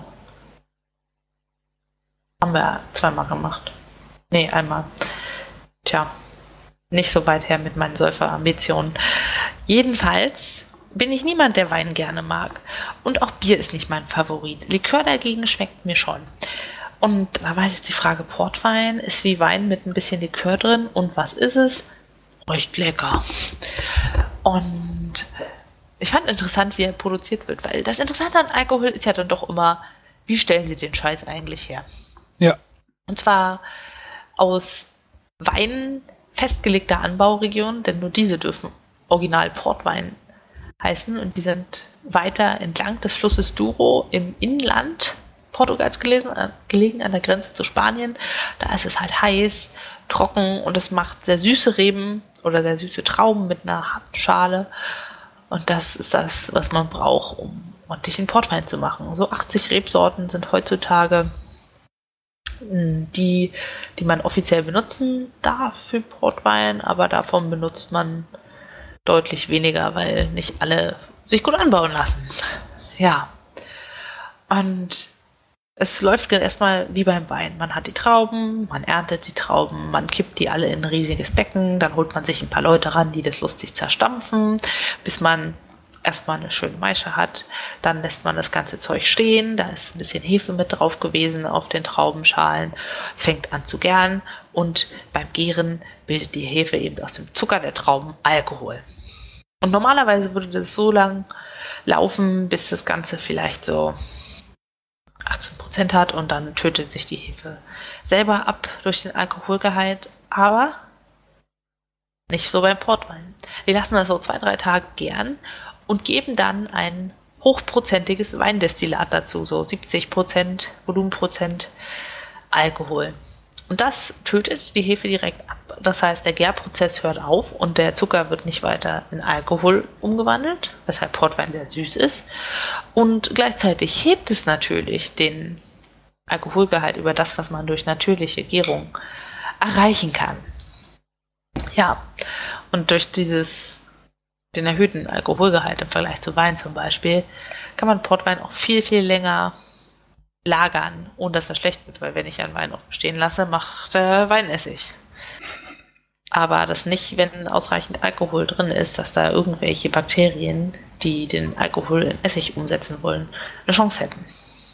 Haben wir zweimal gemacht. Nee, einmal. Tja, nicht so weit her mit meinen Säuferambitionen. Jedenfalls bin ich niemand, der Wein gerne mag. Und auch Bier ist nicht mein Favorit. Likör dagegen schmeckt mir schon. Und da war jetzt die Frage, Portwein ist wie Wein mit ein bisschen Likör drin. Und was ist es? Riecht lecker. Und ich fand interessant, wie er produziert wird. Weil das Interessante an Alkohol ist ja dann doch immer, wie stellen sie den Scheiß eigentlich her? Ja. Und zwar aus Weinen festgelegter Anbauregion, denn nur diese dürfen Original Portwein heißen und die sind weiter entlang des Flusses Douro im Inland Portugals gelegen, gelegen an der Grenze zu Spanien. Da ist es halt heiß, trocken und es macht sehr süße Reben oder sehr süße Trauben mit einer harten Schale und das ist das, was man braucht, um ordentlich einen Portwein zu machen. So achtzig Rebsorten sind heutzutage die, die man offiziell benutzen darf für Portwein, aber davon benutzt man deutlich weniger, weil nicht alle sich gut anbauen lassen. Ja. Und es läuft erstmal wie beim Wein. Man hat die Trauben, man erntet die Trauben, man kippt die alle in ein riesiges Becken, dann holt man sich ein paar Leute ran, die das lustig zerstampfen, bis man erstmal eine schöne Maische hat. Dann lässt man das ganze Zeug stehen, da ist ein bisschen Hefe mit drauf gewesen auf den Traubenschalen. Es fängt an zu gären und beim Gären bildet die Hefe eben aus dem Zucker der Trauben Alkohol. Und normalerweise würde das so lang laufen, bis das Ganze vielleicht so achtzehn Prozent hat und dann tötet sich die Hefe selber ab durch den Alkoholgehalt, aber nicht so beim Portwein. Die lassen das so zwei, drei Tage gären und geben dann ein hochprozentiges Weindestillat dazu, so siebzig Prozent Volumenprozent Alkohol. Und das tötet die Hefe direkt ab. Das heißt, der Gärprozess hört auf und der Zucker wird nicht weiter in Alkohol umgewandelt, weshalb Portwein sehr süß ist. Und gleichzeitig hebt es natürlich den Alkoholgehalt über das, was man durch natürliche Gärung erreichen kann. Ja, und durch dieses, den erhöhten Alkoholgehalt im Vergleich zu Wein zum Beispiel, kann man Portwein auch viel, viel länger lagern, ohne dass er schlecht wird, weil wenn ich einen Wein offen stehen lasse, macht er Weinessig. Aber das nicht, wenn ausreichend Alkohol drin ist, dass da irgendwelche Bakterien, die den Alkohol in Essig umsetzen wollen, eine Chance hätten.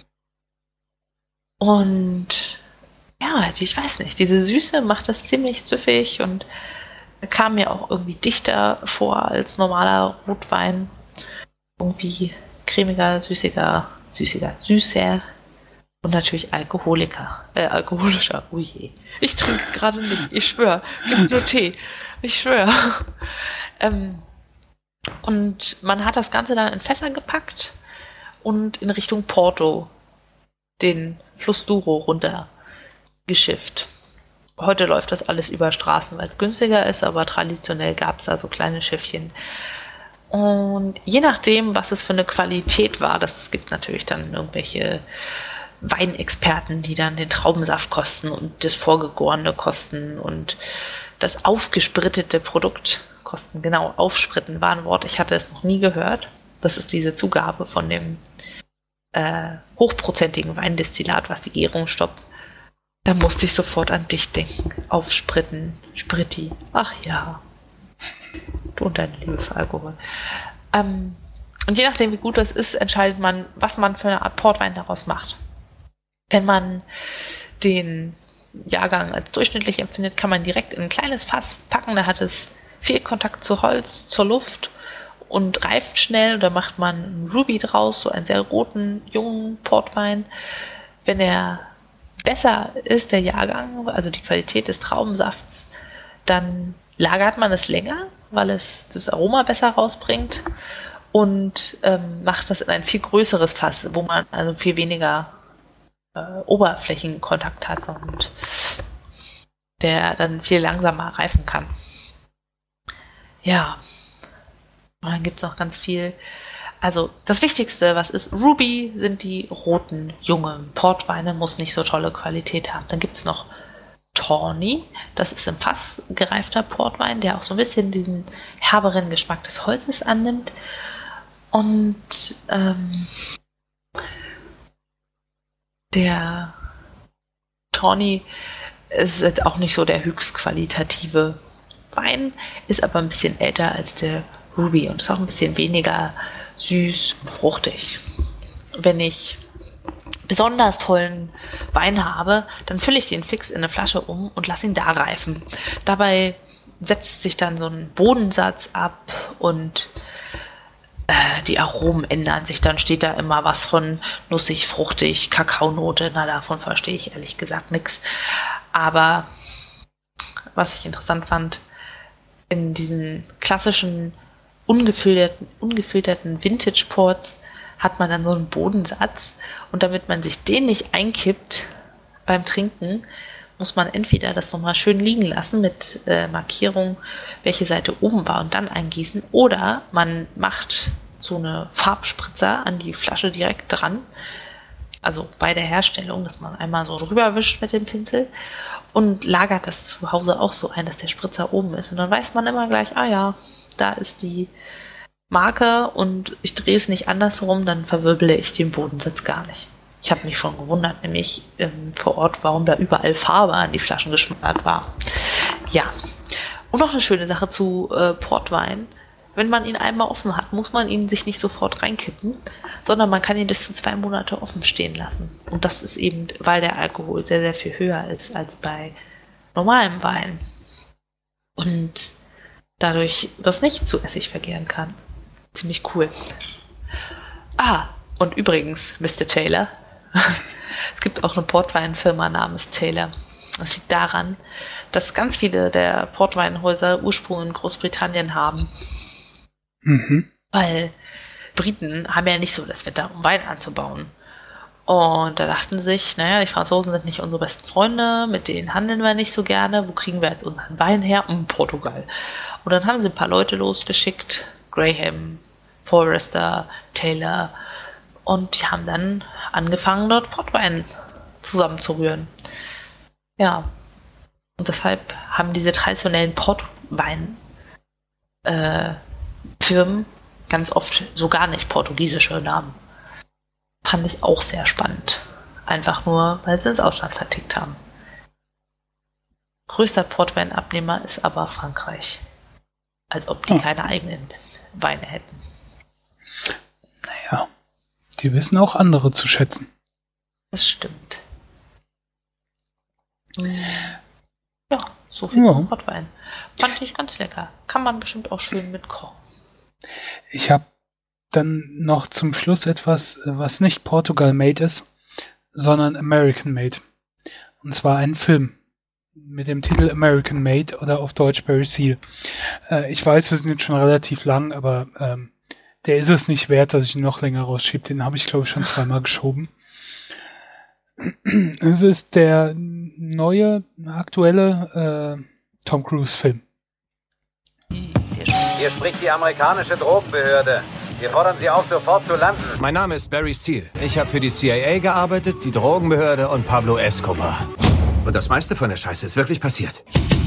Und ja, ich weiß nicht, diese Süße macht das ziemlich süffig und kam mir auch irgendwie dichter vor als normaler Rotwein. Irgendwie cremiger, süßiger, süßiger, süßer. Und natürlich Alkoholiker, äh, alkoholischer, oh je. Ich trinke gerade nicht, ich schwöre. Gibt nur Tee, ich schwöre. ähm, und man hat das Ganze dann in Fässer gepackt und in Richtung Porto, den Fluss Douro, runter geschifft. Heute läuft das alles über Straßen, weil es günstiger ist, aber traditionell gab es da so kleine Schiffchen. Und je nachdem, was es für eine Qualität war, das gibt natürlich dann irgendwelche Weinexperten, die dann den Traubensaft kosten und das vorgegorene kosten und das aufgesprittete Produkt kosten. Genau, aufspritten war ein Wort, ich hatte es noch nie gehört. Das ist diese Zugabe von dem äh, hochprozentigen Weindestillat, was die Gärung stoppt. Da musste ich sofort an dich denken. Aufspritten, Spritti. Ach ja. Du und deine Liebe für Alkohol. Ähm, und je nachdem, wie gut das ist, entscheidet man, was man für eine Art Portwein daraus macht. Wenn man den Jahrgang als durchschnittlich empfindet, kann man direkt in ein kleines Fass packen. Da hat es viel Kontakt zu Holz, zur Luft und reift schnell. Da macht man einen Ruby draus, so einen sehr roten, jungen Portwein. Wenn er besser ist, der Jahrgang, also die Qualität des Traubensafts, dann lagert man es länger, weil es das Aroma besser rausbringt und ähm, macht das in ein viel größeres Fass, wo man also viel weniger äh, Oberflächenkontakt hat und der dann viel langsamer reifen kann. Ja, und dann gibt es noch ganz viel. Also das Wichtigste, was ist, Ruby sind die roten, jungen Portweine, muss nicht so tolle Qualität haben. Dann gibt es noch Tawny, das ist im Fass gereifter Portwein, der auch so ein bisschen diesen herberen Geschmack des Holzes annimmt. Und ähm, der Tawny ist auch nicht so der höchst qualitative Wein, ist aber ein bisschen älter als der Ruby und ist auch ein bisschen weniger süß und fruchtig. Wenn ich besonders tollen Wein habe, dann fülle ich den fix in eine Flasche um und lasse ihn da reifen. Dabei setzt sich dann so ein Bodensatz ab und äh, die Aromen ändern sich. Dann steht da immer was von nussig, fruchtig, Kakaonote. Na, davon verstehe ich ehrlich gesagt nichts. Aber was ich interessant fand, in diesen klassischen ungefilterten, ungefilterten Vintage-Ports hat man dann so einen Bodensatz und damit man sich den nicht einkippt beim Trinken, muss man entweder das nochmal schön liegen lassen mit äh, Markierung, welche Seite oben war und dann eingießen, oder man macht so eine Farbspritzer an die Flasche direkt dran, also bei der Herstellung, dass man einmal so drüber wischt mit dem Pinsel und lagert das zu Hause auch so ein, dass der Spritzer oben ist und dann weiß man immer gleich, ah ja, da ist die Marke und ich drehe es nicht andersrum, dann verwirbele ich den Bodensatz gar nicht. Ich habe mich schon gewundert, nämlich ähm, vor Ort, warum da überall Farbe an die Flaschen geschmiert war. Ja, und noch eine schöne Sache zu äh, Portwein. Wenn man ihn einmal offen hat, muss man ihn sich nicht sofort reinkippen, sondern man kann ihn bis zu zwei Monate offen stehen lassen. Und das ist eben, weil der Alkohol sehr, sehr viel höher ist als bei normalem Wein. Und dadurch das nicht zu Essig vergären kann. Ziemlich cool. Ah, und übrigens, Mister Taylor. Es gibt auch eine Portweinfirma namens Taylor. Das liegt daran, dass ganz viele der Portweinhäuser Ursprung in Großbritannien haben. Mhm. Weil Briten haben ja nicht so das Wetter, um Wein anzubauen. Und da dachten sich, naja, die Franzosen sind nicht unsere besten Freunde, mit denen handeln wir nicht so gerne. Wo kriegen wir jetzt unseren Wein her? In Portugal. Und dann haben sie ein paar Leute losgeschickt, Graham, Forrester, Taylor, und die haben dann angefangen, dort Portwein zusammenzurühren. Ja, und deshalb haben diese traditionellen Portwein äh, Firmen ganz oft so gar nicht portugiesische Namen. Fand ich auch sehr spannend. Einfach nur, weil sie ins Ausland vertickt haben. Größter Portweinabnehmer ist aber Frankreich. Als ob die oh. keine eigenen Weine hätten. Naja, die wissen auch andere zu schätzen. Das stimmt. Ja, so viel ja. zum Portwein. Fand ich ganz lecker. Kann man bestimmt auch schön mitkochen. Ich habe dann noch zum Schluss etwas, was nicht Portugal-made ist, sondern American-made. Und zwar einen Film mit dem Titel American-made oder auf Deutsch Barry Seal. Äh, ich weiß, wir sind jetzt schon relativ lang, aber ähm, der ist es nicht wert, dass ich ihn noch länger rausschiebe. Den habe ich, glaube ich, schon zweimal geschoben. Es ist der neue, aktuelle äh, Tom Cruise-Film. Hier spricht die amerikanische Drogenbehörde. Wir fordern Sie auf, sofort zu landen. Mein Name ist Barry Seal. Ich habe für die C I A gearbeitet, die Drogenbehörde und Pablo Escobar. Und das meiste von der Scheiße ist wirklich passiert.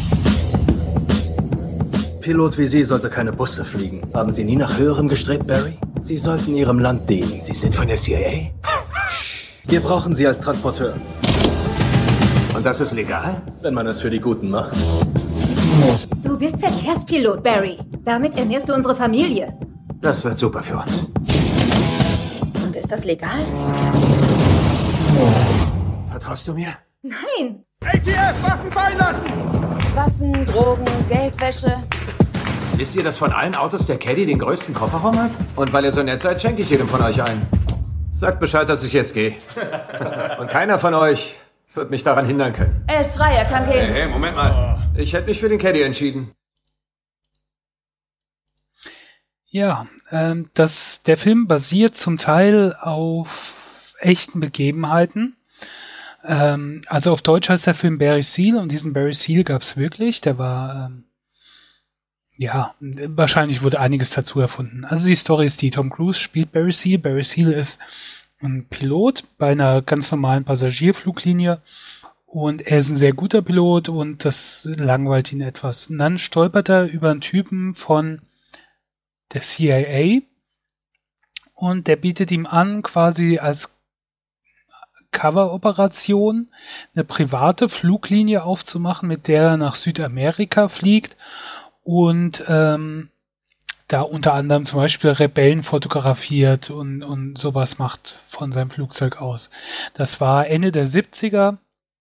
Pilot wie Sie sollte keine Busse fliegen. Haben Sie nie nach Höherem gestrebt, Barry? Sie sollten Ihrem Land dienen. Sie sind von der C I A? Wir brauchen Sie als Transporteur. Und das ist legal? Wenn man es für die Guten macht. Du bist Verkehrspilot, Barry. Damit ernährst du unsere Familie. Das wird super für uns. Und ist das legal? Vertraust du mir? Nein. A T F, Waffen fallen lassen! Waffen, Drogen, Geldwäsche. Wisst ihr, dass von allen Autos der Caddy den größten Kofferraum hat? Und weil ihr so nett seid, schenke ich jedem von euch einen. Sagt Bescheid, dass ich jetzt gehe. Und keiner von euch wird mich daran hindern können. Er ist frei, er kann gehen. Hey, hey, Moment mal. Ich hätte mich für den Caddy entschieden. Ja, ähm, das, der Film basiert zum Teil auf echten Begebenheiten. Ähm, also auf Deutsch heißt der Film Barry Seal und diesen Barry Seal gab es wirklich. Der war, ähm, ja, wahrscheinlich wurde einiges dazu erfunden. Also die Story ist die, Tom Cruise spielt Barry Seal. Barry Seal ist ein Pilot bei einer ganz normalen Passagierfluglinie und er ist ein sehr guter Pilot und das langweilt ihn etwas. Und dann stolpert er über einen Typen von der C I A und der bietet ihm an, quasi als Cover-Operation eine private Fluglinie aufzumachen, mit der er nach Südamerika fliegt und ähm, da unter anderem zum Beispiel Rebellen fotografiert und, und sowas macht von seinem Flugzeug aus. Das war Ende der siebziger,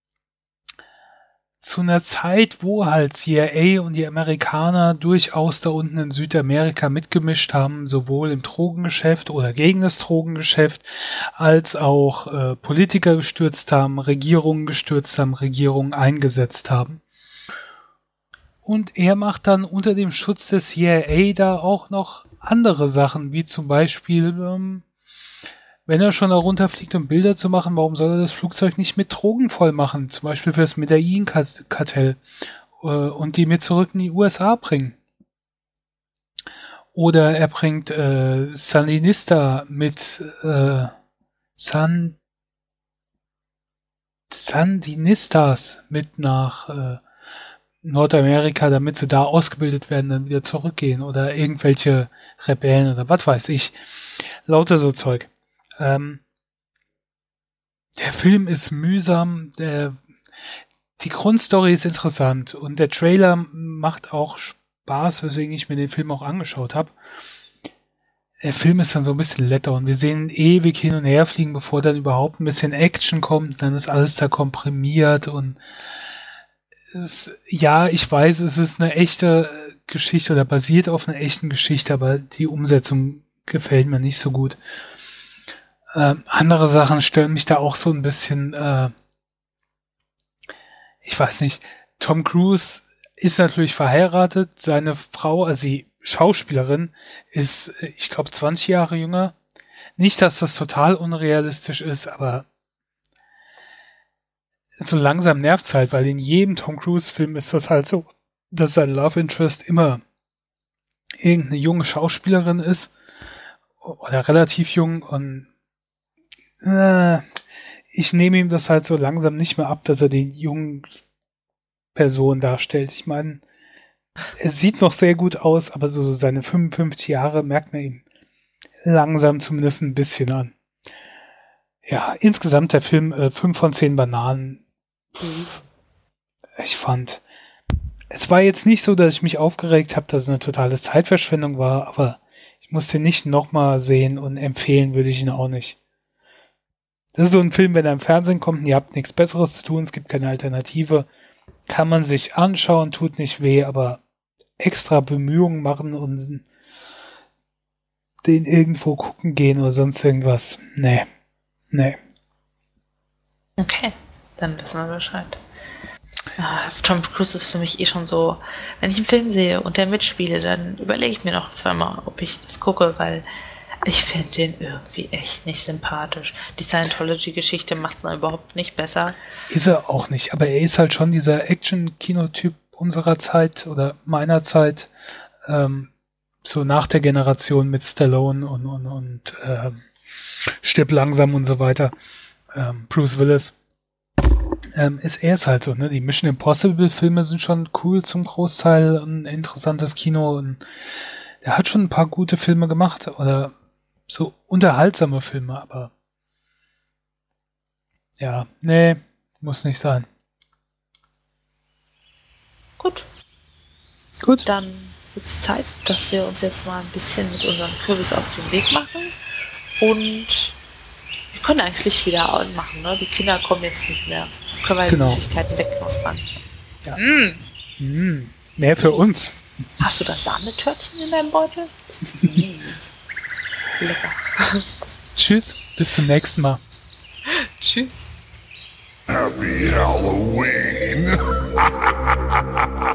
zu einer Zeit, wo halt C I A und die Amerikaner durchaus da unten in Südamerika mitgemischt haben, sowohl im Drogengeschäft oder gegen das Drogengeschäft, als auch äh, Politiker gestürzt haben, Regierungen gestürzt haben, Regierungen eingesetzt haben. Und er macht dann unter dem Schutz des C I A da auch noch andere Sachen, wie zum Beispiel, ähm, wenn er schon da runterfliegt, um Bilder zu machen, warum soll er das Flugzeug nicht mit Drogen voll machen? Zum Beispiel für das Medellin-Kartell äh, und die mit zurück in die U S A bringen. Oder er bringt äh, Sandinista mit äh, San Sandinistas mit nach äh, Nordamerika, damit sie da ausgebildet werden, dann wieder zurückgehen oder irgendwelche Rebellen oder was weiß ich. Lauter so Zeug. Ähm, der Film ist mühsam, der, die Grundstory ist interessant und der Trailer macht auch Spaß, weswegen ich mir den Film auch angeschaut habe. Der Film ist dann so ein bisschen letter und wir sehen ewig hin und her fliegen, bevor dann überhaupt ein bisschen Action kommt. Dann ist alles da komprimiert und es, ja, ich weiß, es ist eine echte Geschichte oder basiert auf einer echten Geschichte, aber die Umsetzung gefällt mir nicht so gut. Ähm, andere Sachen stören mich da auch so ein bisschen, äh, ich weiß nicht, Tom Cruise ist natürlich verheiratet, seine Frau, also die Schauspielerin, ist, ich glaube, zwanzig Jahre jünger. Nicht, dass das total unrealistisch ist, aber so langsam nervt's halt, weil in jedem Tom Cruise-Film ist das halt so, dass sein Love Interest immer irgendeine junge Schauspielerin ist oder relativ jung und äh, ich nehme ihm das halt so langsam nicht mehr ab, dass er die jungen Person darstellt. Ich meine, er sieht noch sehr gut aus, aber so, so seine fünfundfünfzig Jahre merkt man ihm langsam zumindest ein bisschen an. Ja, insgesamt der Film äh, fünf von zehn Bananen. Ich fand, es war jetzt nicht so, dass ich mich aufgeregt habe, dass es eine totale Zeitverschwendung war, aber ich musste ihn nicht nochmal sehen und empfehlen würde ich ihn auch nicht. Das ist so ein Film, wenn er im Fernsehen kommt und ihr habt nichts Besseres zu tun, es gibt keine Alternative, kann man sich anschauen, tut nicht weh, aber extra Bemühungen machen und den irgendwo gucken gehen oder sonst irgendwas, nee, nee. Okay, dann wissen wir Bescheid. Ah, Tom Cruise ist für mich eh schon so, wenn ich einen Film sehe und der mitspiele, dann überlege ich mir noch zweimal, ob ich das gucke, weil ich finde den irgendwie echt nicht sympathisch. Die Scientology-Geschichte macht es überhaupt nicht besser. Ist er auch nicht, aber er ist halt schon dieser Action-Kino-Typ unserer Zeit oder meiner Zeit, ähm, so nach der Generation mit Stallone und, und, und ähm, Stirb langsam und so weiter. Ähm, Bruce Willis. Ähm, ist er es halt so, ne? Die Mission Impossible-Filme sind schon cool zum Großteil, ein interessantes Kino und er hat schon ein paar gute Filme gemacht oder so unterhaltsame Filme, aber ja, nee, muss nicht sein. Gut. Gut. Dann wird es Zeit, dass wir uns jetzt mal ein bisschen mit unserem Kürbis auf den Weg machen und wir können eigentlich Licht wieder anmachen, ne? Die Kinder kommen jetzt nicht mehr. Können wir genau. die Flüssigkeiten wegknuspern. Ja. Mm. Mm. Mehr für uns. Hast du das Sahnetörtchen in deinem Beutel? mm. Lecker. Tschüss, bis zum nächsten Mal. Tschüss. Happy Halloween.